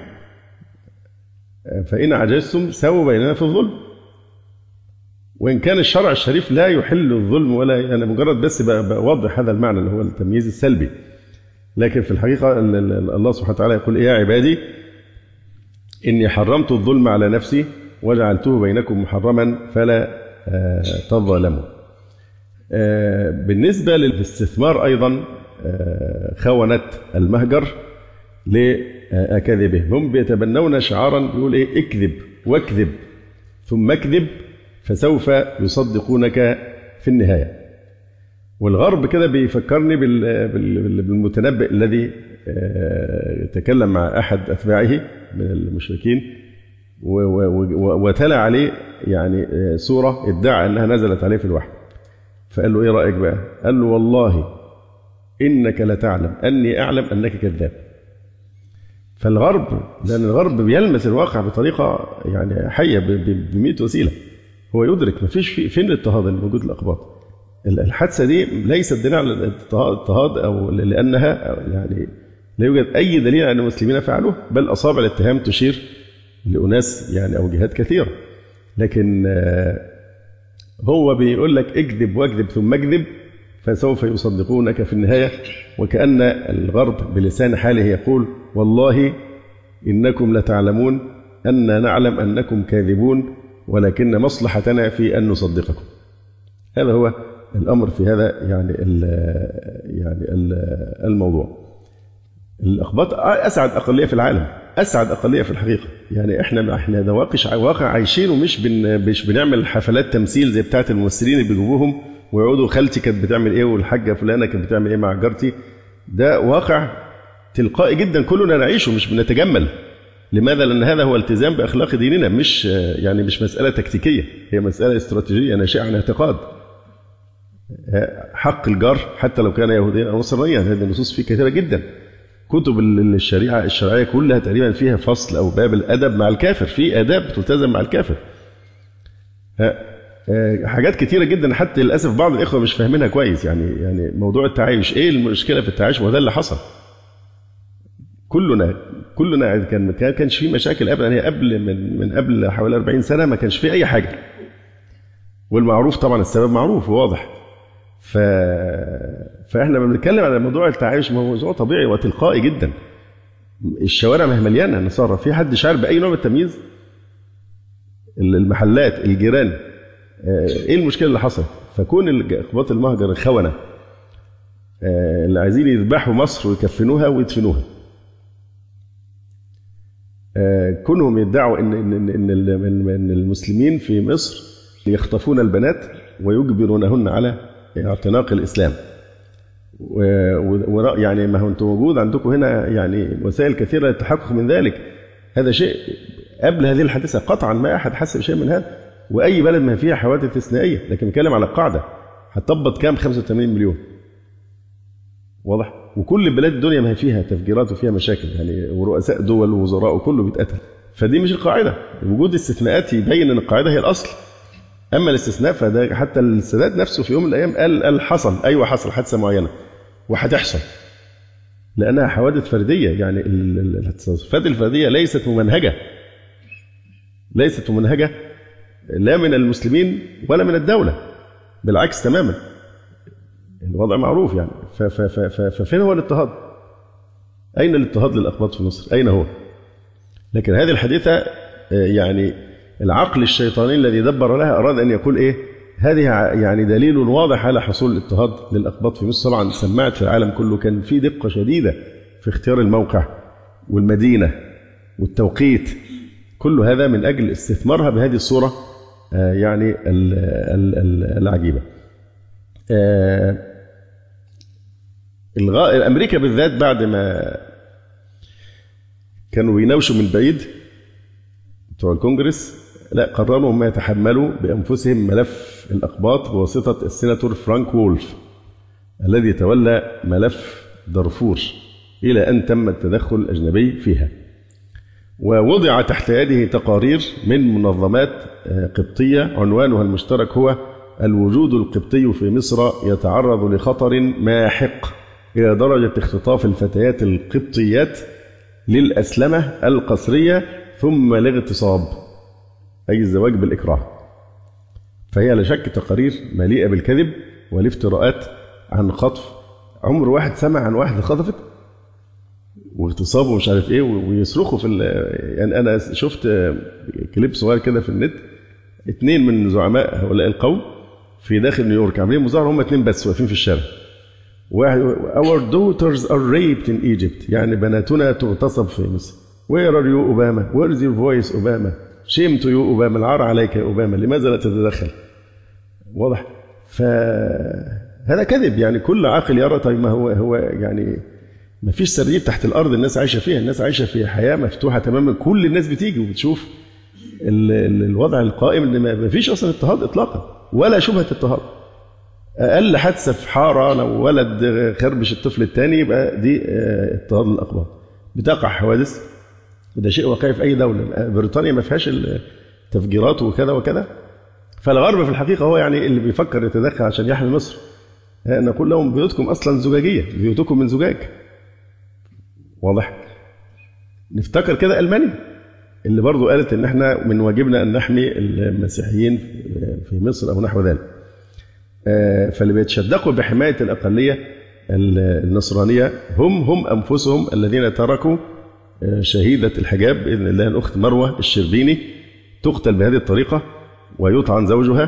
فإن عجزتم ساووا بيننا في الظلم. وإن كان الشرع الشريف لا يحل الظلم ولا، يعني مجرد بس بوضح هذا المعنى اللي هو التمييز السلبي، لكن في الحقيقة الله سبحانه وتعالى يقول يا عبادي إني حرمت الظلم على نفسي وجعلته بينكم محرما فلا تظالموا. بالنسبة للاستثمار أيضا خونت المهجر لأكاذيبهم، هم بيتبنون شعارا بيقول إيه؟ اكذب واكذب ثم اكذب فسوف يصدقونك في النهاية. والغرب كده بيفكرني بالمتنبئ الذي تكلم مع أحد أتباعه من المشركين وتلا عليه يعني سورة ادعى أنها نزلت عليه في الوحي، فقال له إيه رأيك بقى؟ قال له والله إنك لتعلم أني أعلم أنك كذاب. فالغرب، لأن الغرب بيلمس الواقع بطريقة يعني حية ب100 وسيلة، هو يدرك ما فيش فين الاضطهاد الموجود الأقباط. الحادثة دي ليست دليل على الاضطهاد أو لأنها يعني لا يوجد أي دليل أن المسلمين فعلوه، بل أصابع الاتهام تشير لأناس يعني أو جهات كثيرة، لكن هو بيقول لك اكذب واكذب ثم اكذب فسوف يصدقونك في النهاية، وكأن الغرب بلسان حاله يقول والله إنكم لتعلمون أن نعلم أنكم كاذبون ولكن مصلحتنا في أن نصدقكم. هذا هو الأمر في هذا يعني الموضوع. الأقباط أسعد أقلية في العالم، أسعد أقلية في الحقيقة، يعني إحنا ده واقع عايشين، ومش بنعمل حفلات تمثيل زي بتاعة الممثلين اللي بيجيبوهم ويقعدوا خالتي كانت بتعمل إيه والحاجة فلانة كانت بتعمل إيه مع جارتي. ده واقع تلقائي جدا كلنا نعيشه، مش بنتجمل. لماذا؟ لأن هذا هو التزام بأخلاق ديننا، مش مسألة تكتيكية، هي مسألة استراتيجية ناشئة عن اعتقاد. حق الجار حتى لو كان يهوديا أو نصرانيا، هذه النصوص فيه كثيرة جدا. كتب الشرعية كلها تقريبا فيها فصل أو باب الأدب مع الكافر، في آداب تلتزم مع الكافر. حاجات كتيرة جدا حتى للأسف بعض الإخوة مش فاهمينها كويس. يعني موضوع التعايش، إيه المشكلة في التعايش؟ وده اللي حصل. كلنا ما كانش فيه مشاكل أبدا. هي من قبل حوالي 40 سنة ما كانش فيه أي حاجة، والمعروف طبعا السبب معروف وواضح. فاحنا لما بنتكلم على موضوع التعايش موضوع طبيعي وتلقائي جدا. الشوارع مليانه نصارى، في حد شعر باي نوع من التمييز؟ المحلات، الجيران، ايه المشكله اللي حصلت؟ فكون اقباط المهجر الخونه اللي عايزين يذبحوا مصر ويكفنوها ويدفنوها، كونهم يدعوا ان المسلمين في مصر يخطفون البنات ويجبرونهن على اعتناق الإسلام، يعني ما هو أنتم موجود عندكم هنا يعني وسائل كثيرة للتحقق من ذلك. هذا شيء قبل هذه الحادثة قطعا ما أحد حس بشيء من هذا، وأي بلد ما فيها حوادث استثنائية، لكن نتكلم على القاعدة. هتطبط كام؟ 85 مليون. واضح؟ وكل بلاد الدنيا ما هي فيها تفجيرات وفيها مشاكل يعني، ورؤساء دول ووزراء وكله بيتقتل. فدي مش القاعدة. وجود استثناءات يبين أن القاعدة هي الأصل. أما الاستثناء فده حتى السادات نفسه في يوم من الأيام قال حصل، أيوة حصل حادثة معينة وهتحصل، لأنها حوادث فردية. يعني التصرفات الفردية ليست ممنهجة، ليست ممنهجة لا من المسلمين ولا من الدولة، بالعكس تماما. الوضع معروف يعني. ففين هو الاضطهاد؟ أين الاضطهاد للأقباط في مصر؟ أين هو؟ لكن هذه الحادثة يعني العقل الشيطاني الذي دبر لها أراد أن يقول إيه؟ هذه يعني دليل واضح على حصول الاضطهاد للأقباط في مصر. طبعا سمعت في العالم كله، كان في دقة شديدة في اختيار الموقع والمدينة والتوقيت، كل هذا من أجل استثمارها بهذه الصورة يعني العجيبة. أمريكا بالذات بعد ما كانوا بيناوشوا من بعيد بتوع الكونجرس، لا قرروا هم يتحملوا بأنفسهم ملف الأقباط بواسطة السيناتور فرانك وولف الذي تولى ملف دارفور إلى أن تم التدخل الأجنبي فيها. ووضع تحت يده تقارير من منظمات قبطية عنوانها المشترك هو الوجود القبطي في مصر يتعرض لخطر ماحق إلى درجة اختطاف الفتيات القبطيات للأسلمة القسرية ثم الاغتصاب، أي الزواج بالإكراه. فهي لا شك تقارير مليئة بالكذب والافتراءات عن خطف. عمر واحد سمع عن واحد خطفت واغتصاب ومش عارف ايه، ويصرخوا في يعني انا شفت كليب صغير كده في النت، 2 من زعماء هؤلاء القوم في داخل نيويورك عاملين مظاهره، هم 2 بس واقفين في الشارع. واحد our daughters are raped in Egypt، يعني بناتنا تغتصب في مصر. where are you Obama؟ where is your voice Obama؟ shame to you Obama، العار عليك يا أوباما، لماذا لا تتدخل؟ واضح؟ فهذا كذب. يعني كل عاقل يرى طيب ما هو يعني ما فيش سرير تحت الأرض الناس عايشة فيها، الناس عايشة في حياة مفتوحة تماما، كل الناس بتيجي وبتشوف الوضع القائم ان ما فيش أصلا اضطهاد إطلاقا ولا شبهة اضطهاد. أقل حادثة في حارة لو ولد خربش الطفل الثاني يبقى دي اضطهاد للأقباط. بتقع حوادث، وده شيء واقعي في أي دولة. بريطانيا ما فيهاش التفجيرات وكذا وكذا. فالغرب في الحقيقة هو يعني اللي بيفكر يتدخل عشان يحمي مصر. نقول لهم بيوتكم أصلا زجاجية، بيوتكم من زجاج. واضح؟ نفتكر كده ألمانيا اللي برضو قالت إن احنا من واجبنا أن نحمي المسيحيين في مصر أو نحو ذلك. فاللي بيتشدقوا بحماية الأقلية النصرانية هم أنفسهم الذين تركوا شهيدة الحجاب بإذن الله الأخت مروة الشربيني تقتل بهذه الطريقة ويطعن زوجها،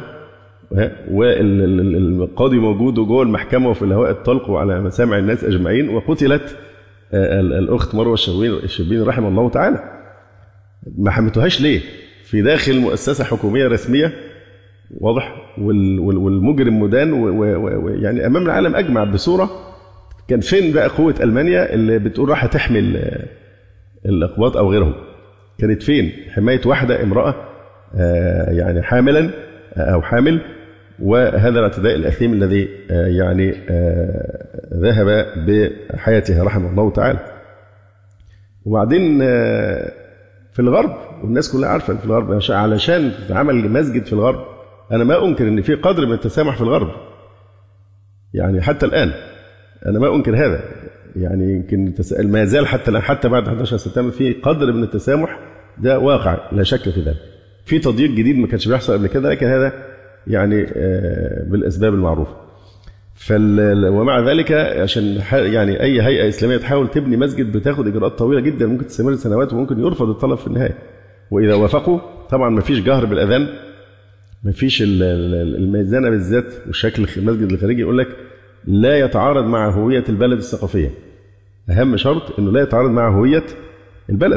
والقاضي موجود جوه المحكمة وفي الهواء الطلق وعلى مسامع الناس أجمعين، وقتلت الأخت مروة الشربيني رحمه الله تعالى. ما حمتوهاش ليه؟ في داخل مؤسسة حكومية رسمية. واضح؟ والمجرم مدان، ويعني أمام العالم أجمع بصورة. كان فين بقى قوة ألمانيا اللي بتقول راح تحمي الأقباط أو غيرهم؟ كانت فين حماية واحدة امرأة يعني حاملا أو حامل، وهذا الاعتداء الأثيم الذي يعني ذهب بحياتها رحمه الله تعالى. وبعدين في الغرب، والناس كلها عارفة في الغرب، علشان عمل مسجد في الغرب، أنا ما أنكر أن في قدر من التسامح في الغرب، يعني حتى الآن أنا ما أنكر هذا، يعني يمكن ما يزال حتى الآن حتى بعد 11 سبتمبر في قدر من التسامح، ده واقع لا شك في ذلك. في تضييق جديد ما كانش بيحصل قبل كده، لكن هذا يعني بالأسباب المعروفة. ومع ذلك عشان يعني أي هيئة إسلامية تحاول تبني مسجد بتاخد إجراءات طويلة جدا، ممكن تستمر سنوات وممكن يرفض الطلب في النهاية. وإذا وافقوا طبعا ما فيش جهر بالأذان، ما فيش الميزانة بالذات، وشكل المسجد الخارجي يقول لك لا يتعارض مع هوية البلد الثقافية. أهم شرط إنه لا يتعارض مع هوية البلد.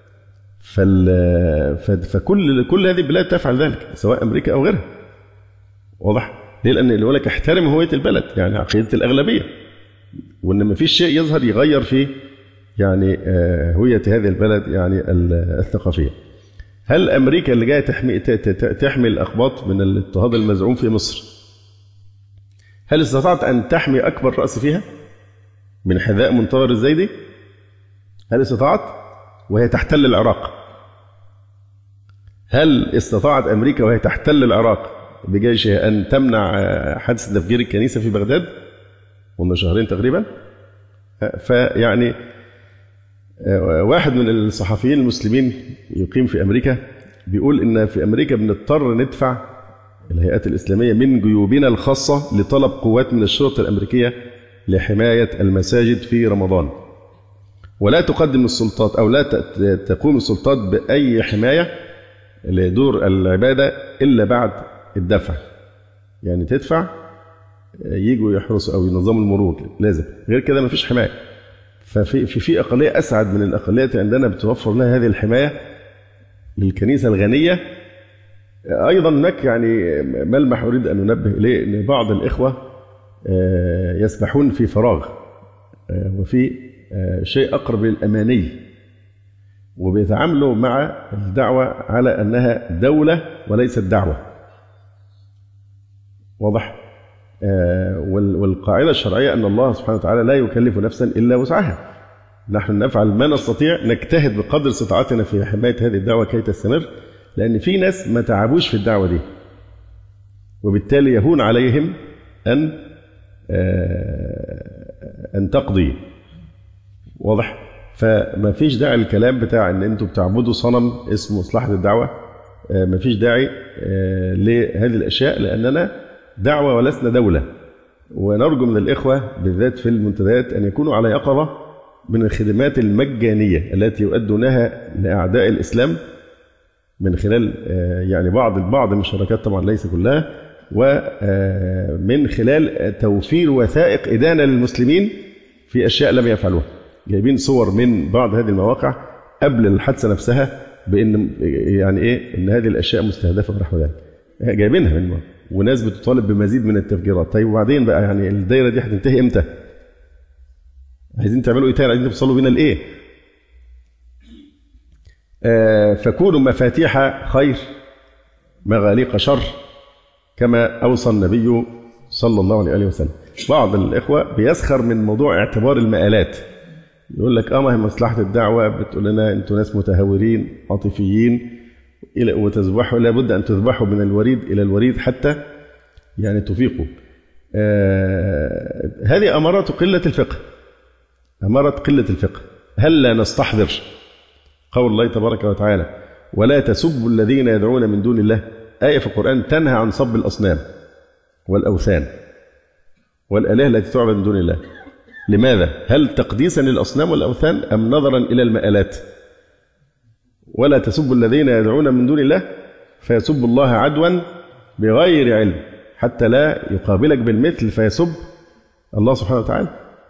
فكل هذه البلاد تفعل ذلك سواء أمريكا أو غيرها. واضح؟ ليه؟ لأن اللي يقول لك احترم هوية البلد، يعني عقيدة الأغلبية، وإن ما فيش شيء يظهر يغير في يعني هوية هذه البلد يعني الثقافية. هل أمريكا اللي جاية تحمي الأقباط من الاضطهاد المزعوم في مصر هل استطعت أن تحمي أكبر رأس فيها من حذاء منتظر الزيدي؟ هل استطعت؟ وهي تحتل العراق. هل استطاعت أمريكا وهي تحتل العراق بجيشها أن تمنع حادث تفجير الكنيسة في بغداد منذ شهرين تقريبا؟ فيعني واحد من الصحفيين المسلمين يقيم في أمريكا بيقول إن في أمريكا بنضطر ندفع الهيئات الإسلامية من جيوبنا الخاصة لطلب قوات من الشرطة الأمريكية لحماية المساجد في رمضان، ولا تقدم السلطات أو لا تقوم السلطات بأي حماية لدور العبادة إلا بعد الدفع. يعني تدفع يجوا يحرسوا أو ينظموا المرور، لازم، غير كده ما فيش حماية. ففي أقلية أسعد من الأقليات عندنا بتوفر لها هذه الحماية للكنيسة الغنية. أيضا هناك يعني ملمح أريد أن ننبه إليه، أن بعض الإخوة يسبحون في فراغ وفي شيء أقرب للأماني، وبيتعاملوا مع الدعوة على أنها دولة وليست دعوة. واضح؟ والقاعدة الشرعية أن الله سبحانه وتعالى لا يكلف نفسا إلا وسعها. نحن نفعل ما نستطيع، نجتهد بقدر استطاعتنا في حماية هذه الدعوة كي تستمر، لأن في ناس ما تعبوش في الدعوة دي، وبالتالي يهون عليهم أن تقضي. واضح؟ فما فيش داعي الكلام بتاع أن أنتم بتعبدوا صنم اسمه مصلحة الدعوة. ما فيش داعي لهذه الأشياء، لأننا دعوة ولسنا دولة. ونرجو من الإخوة بالذات في المنتديات أن يكونوا على يقظة من الخدمات المجانية التي يؤدونها لأعداء الإسلام من خلال يعني بعض المشاركات، طبعا ليس كلها، ومن خلال توفير وثائق إدانة للمسلمين في أشياء لم يفعلوها. جايبين صور من بعض هذه المواقع قبل الحادثة نفسها بأن يعني إيه إن هذه الأشياء مستهدفة ونحو ذلك، جايبينها من بعض، وناس بتطالب بمزيد من التفجيرات. طيب وبعدين بقى يعني الدايرة دي هتنتهي إمتى؟ عايزين تعملوا إيه تاني؟ عايزين توصلوا بينا لإيه؟ فكونوا مفاتيح خير مغاليق شر كما أوصى النبي صلى الله عليه وسلم. بعض الإخوة بيسخر من موضوع اعتبار المآلات، يقول لك ما هي مصلحة الدعوة بتقول لنا أنتم ناس متهورين عاطفيين وتذبحوا، لابد أن تذبحوا من الوريد إلى الوريد حتى يعني تفيقوا. هذه أمارات قلة الفقه، أمارات قلة الفقه. هل لا نستحضر قول الله تبارك وتعالى ولا تسبوا الذين يدعون من دون الله؟ آية في القرآن تنهى عن سب الأصنام والأوثان والآلهة التي تعبد من دون الله. لماذا؟ هل تقديسا للأصنام والأوثان أم نظرا إلى المآلات؟ ولا تسبوا الذين يدعون من دون الله فيسبوا الله عدوا بغير علم حتى لا يقابلك بالمثل فيسب الله سبحانه وتعالى.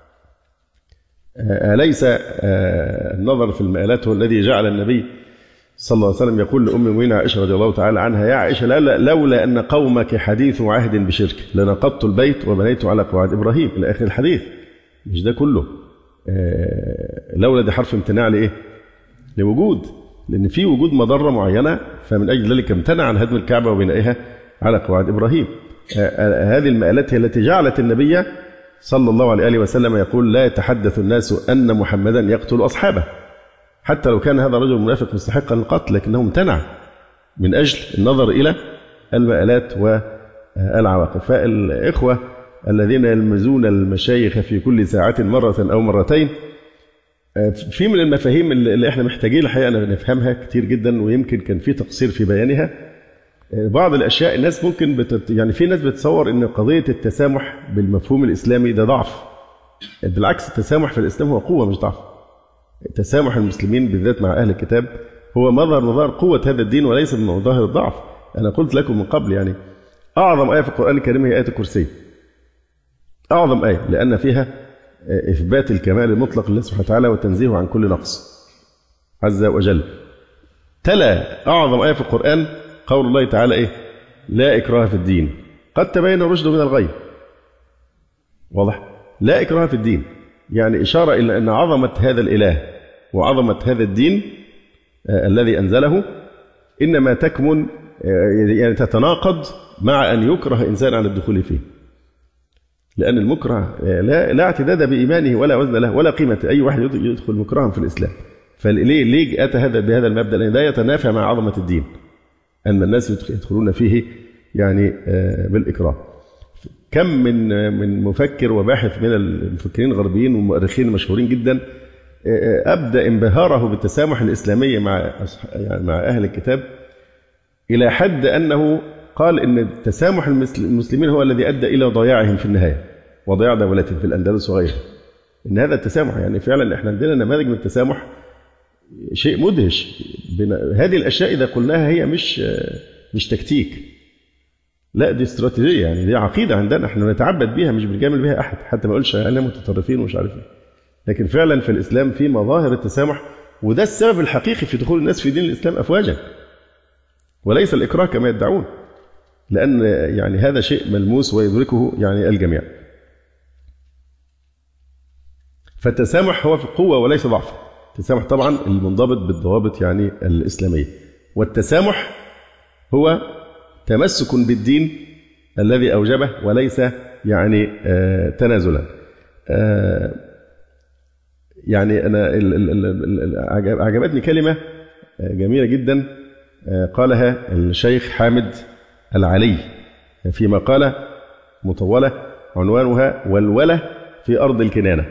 أليس النظر في المآلات هو الذي جعل النبي صلى الله عليه وسلم يقول لأم المؤمنين عائشة رضي الله تعالى عنها: يا عائشة لولا أن قومك حديث عهد بشرك لنقضت البيت وبنيت على قواعد إبراهيم إلى آخر الحديث. مش ده كله لولا دي حرف امتناع لإيه؟ لوجود، لأن في وجود مضرة معينة، فمن أجل ذلك امتنع عن هدم الكعبة وبنائها على قواعد إبراهيم. هذه المآلات هي التي جعلت النبي صلى الله عليه وسلم يقول: لا يتحدث الناس أن محمدا يقتل أصحابه، حتى لو كان هذا الرجل منافق مستحقا للقتل، لكنه امتنع من أجل النظر إلى المآلات والعواقب. فالإخوة الذين يلمزون المشايخ في كل ساعة مرة أو مرتين، في من المفاهيم اللي احنا محتاجين الحقيقة نفهمها كتير جدا، ويمكن كان في تقصير في بيانها. بعض الأشياء الناس ممكن يعني في ناس بتصور أن قضية التسامح بالمفهوم الإسلامي ده ضعف. بالعكس، التسامح في الإسلام هو قوة مش ضعف. تسامح المسلمين بالذات مع أهل الكتاب هو مظهر قوة هذا الدين وليس من مظاهر الضعف. أنا قلت لكم من قبل يعني أعظم آية في القرآن الكريم هي آية الكرسي، أعظم آية، لأن فيها إثبات الكمال المطلق لله سبحانه وتعالى وتنزيهه عن كل نقص عز وجل. تلا أعظم آية في القرآن قول الله تعالى إيه؟ لا إكراه في الدين قد تبين الرشد من الغي. واضح؟ لا إكراه في الدين، يعني إشارة إلى أن عظمة هذا الإله وعظمة هذا الدين الذي أنزله إنما تكمن يعني تتناقض مع أن يكره إنسان عن الدخول فيه. لأن المكره لا اعتداد بإيمانه ولا وزن له ولا قيمة. أي واحد يدخل مكرها في الإسلام. فليه أتى هذا بهذا المبدأ؟ لأن ده يتنافى مع عظمة الدين، أن الناس يدخلون فيه يعني بالإكراه. كم من مفكر وباحث من المفكرين الغربيين والمؤرخين المشهورين جدا أبدأ انبهاره بالتسامح الإسلامي مع أهل الكتاب، إلى حد أنه قال إن تسامح المسلمين هو الذي أدى إلى ضياعهم في النهاية وضياع دولتهم في الأندلس وغيرها. إن هذا التسامح يعني فعلا إحنا عندنا نماذج من التسامح شيء مدهش. هذه الأشياء إذا قلناها هي مش تكتيك، لا دي استراتيجية، يعني دي عقيدة عندنا احنا نتعبد بيها، مش بنجامل بيها أحد، حتى ما أقولش أننا متطرفين ومش عارف ايه. لكن فعلا في الإسلام في مظاهر التسامح، وده السبب الحقيقي في دخول الناس في دين الإسلام أفواجا، وليس الإكراه كما يدعون، لأن يعني هذا شيء ملموس ويدركه يعني الجميع. فالتسامح هو في قوة وليس ضعف. التسامح طبعا المنضبط بالضوابط يعني الإسلامية، والتسامح هو تمسك بالدين الذي أوجبه وليس يعني تنازلا. يعني أنا أعجبتني كلمة جميلة جدا قالها الشيخ حامد العلي في مقالة مطولة عنوانها والولة في أرض الكنانة.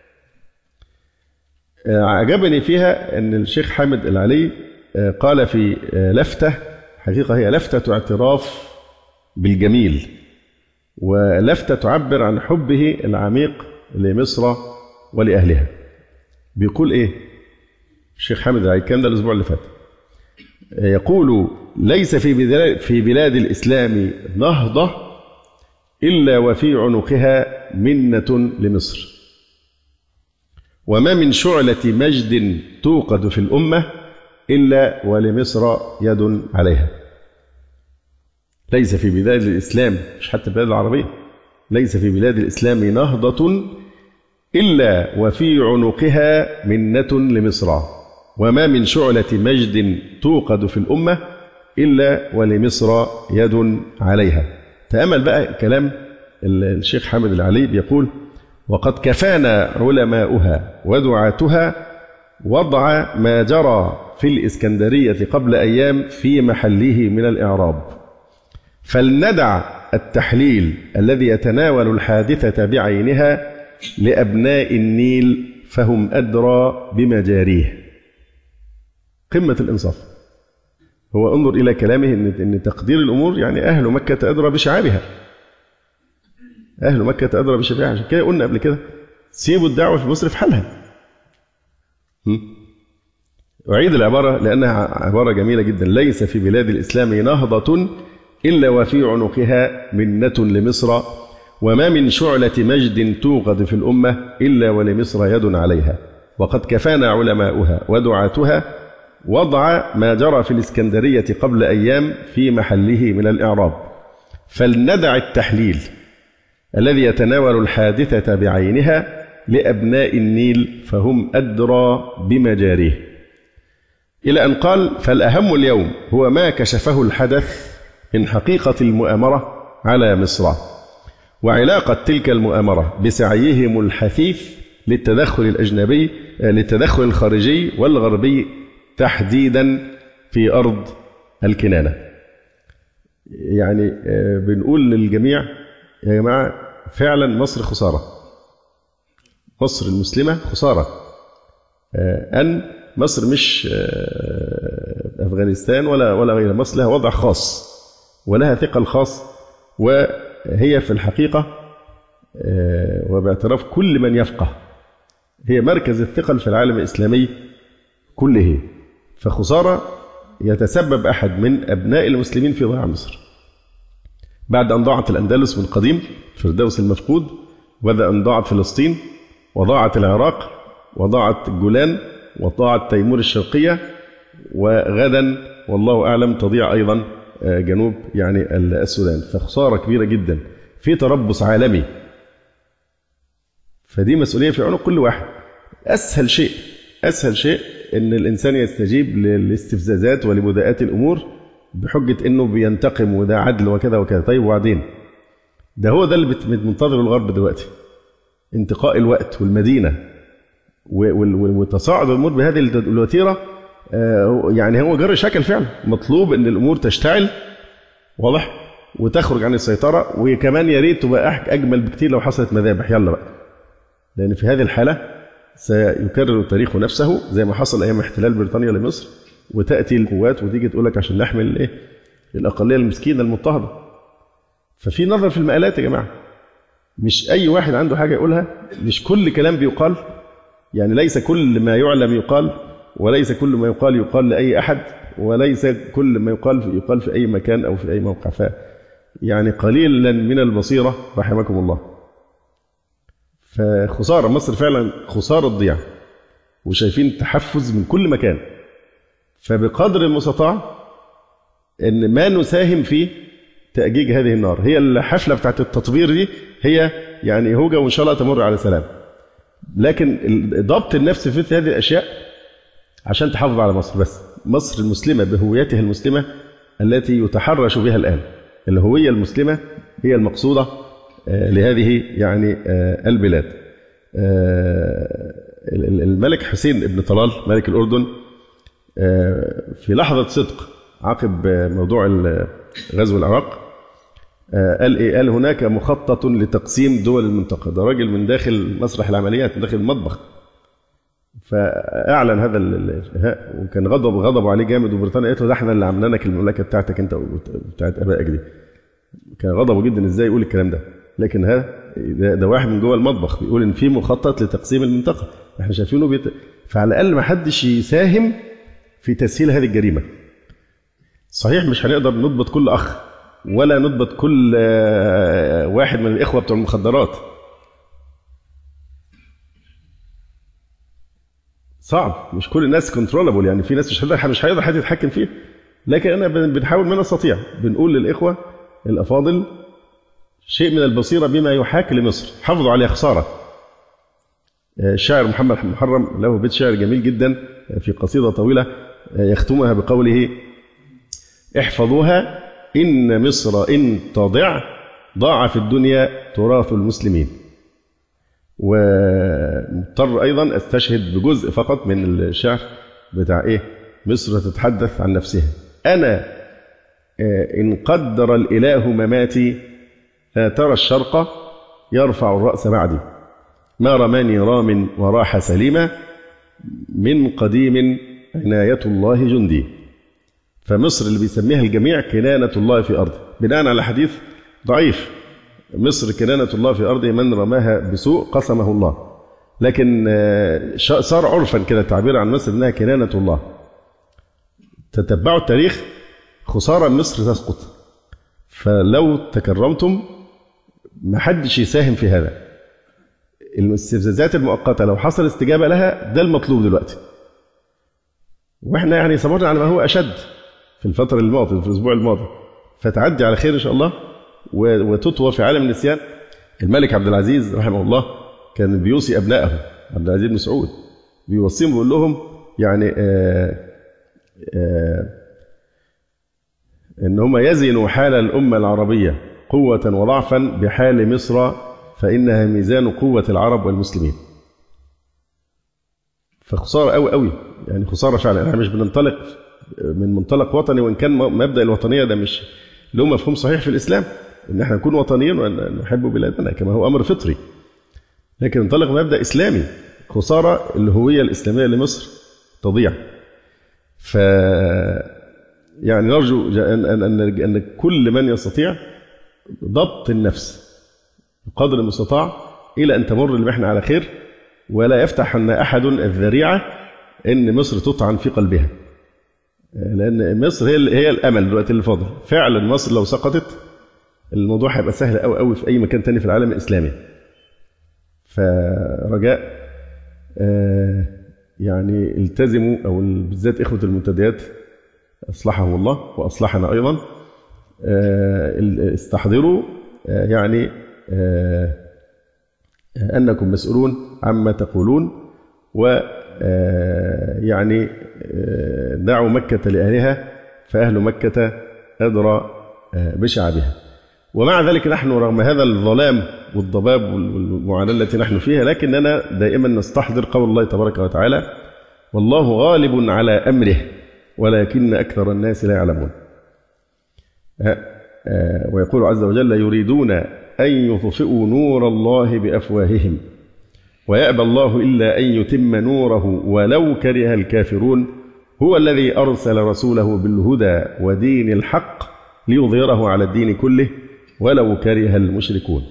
عجبني فيها أن الشيخ حامد العلي قال في لفتة، حقيقة هي لفتة اعتراف بالجميل، ولفتة تعبر عن حبه العميق لمصر ولأهلها. بيقول إيه الشيخ حامد العلي؟ كان ده الأسبوع اللي فات. يقول: ليس في بلاد الإسلام نهضة إلا وفي عنقها منة لمصر، وما من شعلة مجد توقد في الأمة إلا ولمصر يد عليها. ليس في بلاد الإسلام، مش حتى البلاد العربية، ليس في بلاد الإسلام نهضة إلا وفي عنقها منة لمصر، وما من شعلة مجد توقد في الأمة إلا ولمصر يد عليها. تأمل بقى كلام الشيخ حامد العلي، بيقول: وقد كفانا علماؤها ودعاتها وضع ما جرى في الإسكندرية قبل أيام في محله من الإعراب، فلندع التحليل الذي يتناول الحادثة بعينها لأبناء النيل فهم أدرى بمجاريه. قمة الإنصاف. هو انظر إلى كلامه إن تقدير الأمور يعني أهل مكة أدرى بشعابها، أهل مكة أدرى بشعابها. عشان كده قلنا قبل كده سيبوا الدعوة في مصر في حالها. أعيد العبارة لأنها عبارة جميلة جدا: ليس في بلاد الإسلام نهضة إلا وفي عنقها منة لمصر، وما من شعلة مجد توقد في الأمة إلا ولمصر يد عليها، وقد كفانا علماؤها ودعاتها وضع ما جرى في الإسكندرية قبل أيام في محله من الإعراب، فلندع التحليل الذي يتناول الحادثة بعينها لأبناء النيل فهم أدرى بمجاريه. إلى أن قال: فالأهم اليوم هو ما كشفه الحدث من حقيقة المؤامرة على مصر، وعلاقة تلك المؤامرة بسعيهم الحثيث للتدخل الخارجي والغربي تحديدا في أرض الكنانة. يعني بنقول للجميع يا جماعة فعلا مصر خسارة، مصر المسلمة خسارة. أن مصر مش أفغانستان ولا غيرها، مصر لها وضع خاص ولها ثقل خاص، وهي في الحقيقة وباعتراف كل من يفقه هي مركز الثقل في العالم الإسلامي كله. فخسارة يتسبب أحد من أبناء المسلمين في ضياع مصر بعد أن ضاعت الأندلس من قديم، الفردوس المفقود، وبدأ أن ضاعت فلسطين، وضاعت العراق، وضاعت الجولان، وضاعت تيمور الشرقية، وغدا والله أعلم تضيع أيضا جنوب يعني السودان. فخسارة كبيرة جدا في تربص عالمي. فدي مسؤولية في عنق كل واحد. أسهل شيء إن الإنسان يستجيب للاستفزازات ولبداءات الأمور بحجة إنه بينتقم وده عدل وكذا وكذا. طيب وبعدين ده هو ده اللي منتظره الغرب دلوقتي، انتقاء الوقت والمدينة وتصاعد الأمور بهذه الوتيرة. يعني هو جرى شكل فعلا، مطلوب أن الأمور تشتعل واضح وتخرج عن السيطرة، وكمان يا ريت تبقى أجمل بكتير لو حصلت مذابح. يلا بقى، لأن في هذه الحالة سيكرر التاريخ نفسه زي ما حصل أيام احتلال بريطانيا لمصر، وتأتي القوات وتيجي تقول لك عشان نحمل الأقلية المسكينة المضطهدة. ففي نظر في المقالات يا جماعة، مش أي واحد عنده حاجة يقولها، مش كل كلام بيقال، يعني ليس كل ما يعلم يقال، وليس كل ما يقال لأي أحد، وليس كل ما يقال في أي مكان أو في أي موقع. يعني قليلا من البصيرة رحمكم الله. فخسارة مصر فعلا، خسارة تضيع، وشايفين تحفز من كل مكان. فبقدر المستطاع إن ما نساهم في تأجيج هذه النار. هي الحفلة بتاعت التطبير دي هي يعني هوجة، وإن شاء الله تمر على سلام، لكن ضبط النفس في مثل هذه الأشياء عشان تحافظ على مصر. بس مصر المسلمة بهويتها المسلمة التي يتحرش بها الآن، الهوية المسلمة هي المقصودة لهذه يعني البلاد. الملك حسين بن طلال ملك الأردن في لحظة صدق عقب موضوع غزو العراق قال إيه؟ قال هناك مخطط لتقسيم دول المنطقة. ده راجل من داخل مسرح العمليات، من داخل المطبخ. فأعلن هذا وكان غضب عليه جامد، وبريطانيا قالت له ده احنا اللي عملنا لك المملكة بتاعتك انت وبتاعت ابائك دي. كان غضبه جدا، ازاي يقول الكلام ده؟ لكن ده واحد من جوه المطبخ بيقول ان في مخطط لتقسيم المنطقة، احنا شايفينه فعلى الاقل ما حدش يساهم في تسهيل هذه الجريمة. صحيح مش هنقدر نضبط كل اخ، ولا نضبط كل واحد من الاخوة بتوع المخدرات، صعب، مش كل الناس كنترولابل، يعني في ناس مش هيقدر حد يتحكم فيه. لكن انا بنحاول ما نستطيع، بنقول للاخوه الافاضل شيء من البصيره بما يحاك لمصر، حافظوا عليها، خساره. الشاعر محمد محرم له بيت شعر جميل جدا في قصيده طويله يختمها بقوله: احفظوها ان مصر ان تضع ضاع في الدنيا تراث المسلمين. ومضطر أيضا أستشهد بجزء فقط من الشعر بتاع مصر تتحدث عن نفسها: أنا إن قدر الإله مماتي لا ترى الشرق يرفع الرأس بعدي، ما رماني رام وراح سليما من قديم عناية الله جندي. فمصر اللي بيسميها الجميع كنانة الله في أرضه، بناء على حديث ضعيف: مصر كنانة الله في أرضه، من رماها بسوء قسمه الله. لكن صار عرفا كده التعبير عن مصر أنها كنانة الله. تتبعوا التاريخ، خسارة مصر تسقط. فلو تكرمتم ما حدش يساهم في هذا. الاستفزازات المؤقتة لو حصل استجابة لها، ده المطلوب دلوقتي. وإحنا يعني صبرنا على ما هو أشد في الفترة الماضية، في الأسبوع الماضي، فتعدي على خير إن شاء الله وتطوى في عالم النسيان. الملك عبد العزيز رحمه الله كان بيوصي أبنائه، عبد العزيز بن سعود بيوصيهم بيقول لهم يعني إن هم يزنوا حال الأمة العربية قوة وضعفا بحال مصر، فإنها ميزان قوة العرب والمسلمين. فخسارة قوي قوي، يعني خسارة فعلا. احنا مش بننطلق من منطلق وطني، وإن كان مبدأ الوطنية ده مش له مفهوم صحيح في الإسلام، إن احنا نكون وطنيين ونحب بلادنا كما هو أمر فطري، لكن ننطلق مبدأ إسلامي. خسارة الهوية الإسلامية لمصر تضيع. ف يعني نرجو أن كل من يستطيع ضبط النفس بقدر المستطاع إلى أن تمر المحنة على خير، ولا يفتح أن أحد الذريعة أن مصر تطعن في قلبها، لأن مصر هي الأمل دلوقتي اللي فاضل. فعلا مصر لو سقطت الموضوع هيبقى سهل أوي أوي في أي مكان تاني في العالم الإسلامي. فرجاء يعني التزموا، أو بالذات إخوة المنتديات أصلحهم الله وأصلحنا أيضا، استحضروا يعني أنكم مسؤولون عما تقولون، ويعني دعوا مكة لأهلها فأهل مكة أدرى بشعبها. ومع ذلك نحن رغم هذا الظلام والضباب والمعاناة التي نحن فيها لكننا دائما نستحضر قول الله تبارك وتعالى: والله غالب على أمره ولكن أكثر الناس لا يعلمون. ويقول عز وجل: يريدون أن يطفئوا نور الله بأفواههم ويأبى الله إلا أن يتم نوره ولو كره الكافرون هو الذي أرسل رسوله بالهدى ودين الحق ليظهره على الدين كله ولو كره المشركون.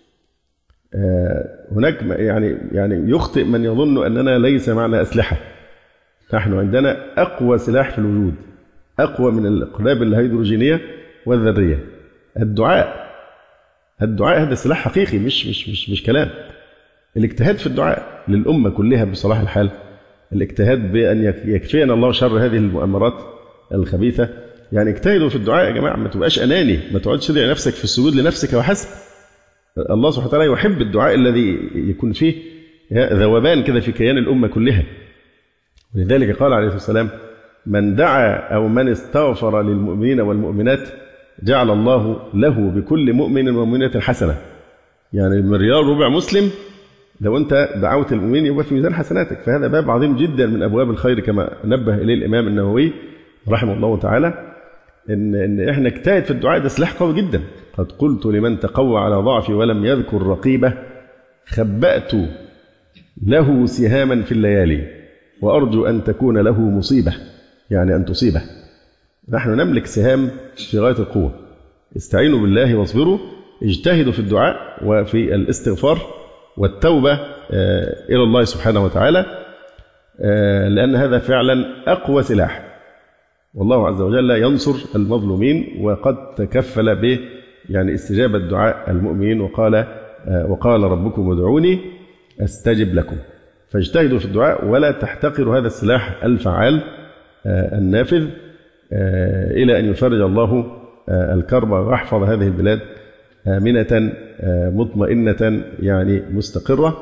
هناك يعني يخطئ من يظن أننا ليس معنا أسلحة. نحن عندنا أقوى سلاح في الوجود، أقوى من الأقلام الهيدروجينية والذرية. الدعاء هذا سلاح حقيقي، مش كلام. الاجتهاد في الدعاء للأمة كلها بصلاح الحال، الاجتهاد بأن يكفينا الله شر هذه المؤامرات الخبيثة. يعني اجتهدوا في الدعاء يا جماعة، ما تبقاش أناني، ما تقعدش تدعي نفسك في السجود لنفسك وحسب. الله سبحانه وتعالى يحب الدعاء الذي يكون فيه ذوبان كده في كيان الأمة كلها. ولذلك قال عليه الصلاة والسلام: من دعا أو من استغفر للمؤمنين والمؤمنات جعل الله له بكل مؤمن ومؤمنة حسنة. يعني مليار ربع مسلم لو أنت دعوت المؤمنين يبقى في ميزان حسناتك. فهذا باب عظيم جدا من أبواب الخير كما نبه إليه الإمام النووي رحمه الله تعالى، إن إحنا نجتهد في الدعاء. ده سلاح قوي جدا. قد قلت لمن تقوى على ضعفي ولم يذكر رقيبة خبأت له سهاما في الليالي وأرجو أن تكون له مصيبة، يعني أن تصيبه. نحن نملك سهام في غاية القوة. استعينوا بالله واصبروا، اجتهدوا في الدعاء وفي الاستغفار والتوبة إلى الله سبحانه وتعالى، لأن هذا فعلا أقوى سلاح. والله عز وجل ينصر المظلومين، وقد تكفل به يعني استجابة دعاء المؤمنين، وقال ربكم ادعوني أستجب لكم. فاجتهدوا في الدعاء ولا تحتقروا هذا السلاح الفعال النافذ، إلى أن يفرج الله الكرب ويحفظ هذه البلاد آمنة مطمئنة يعني مستقرة.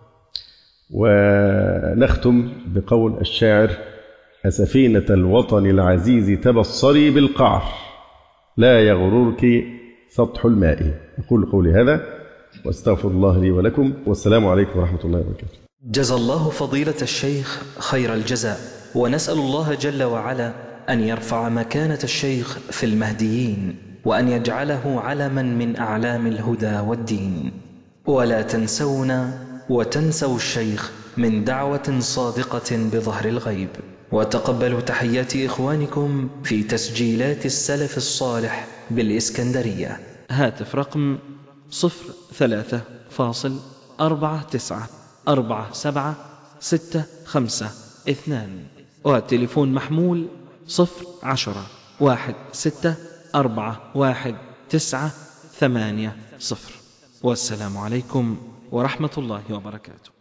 ونختم بقول الشاعر: أسفينة الوطن العزيز تبصري بالقعر لا يغررك سطح الماء. أقول قولي هذا واستغفر الله لي ولكم، والسلام عليكم ورحمة الله وبركاته. جزى الله فضيلة الشيخ خير الجزاء، ونسأل الله جل وعلا أن يرفع مكانة الشيخ في المهديين، وأن يجعله علما من أعلام الهدى والدين. ولا تنسونا وتنسوا الشيخ من دعوة صادقة بظهر الغيب. وتقبلوا تحيات إخوانكم في تسجيلات السلف الصالح بالإسكندرية. هاتف رقم 03-494765-2، والتليفون محمول 010-1641-980. والسلام عليكم ورحمة الله وبركاته.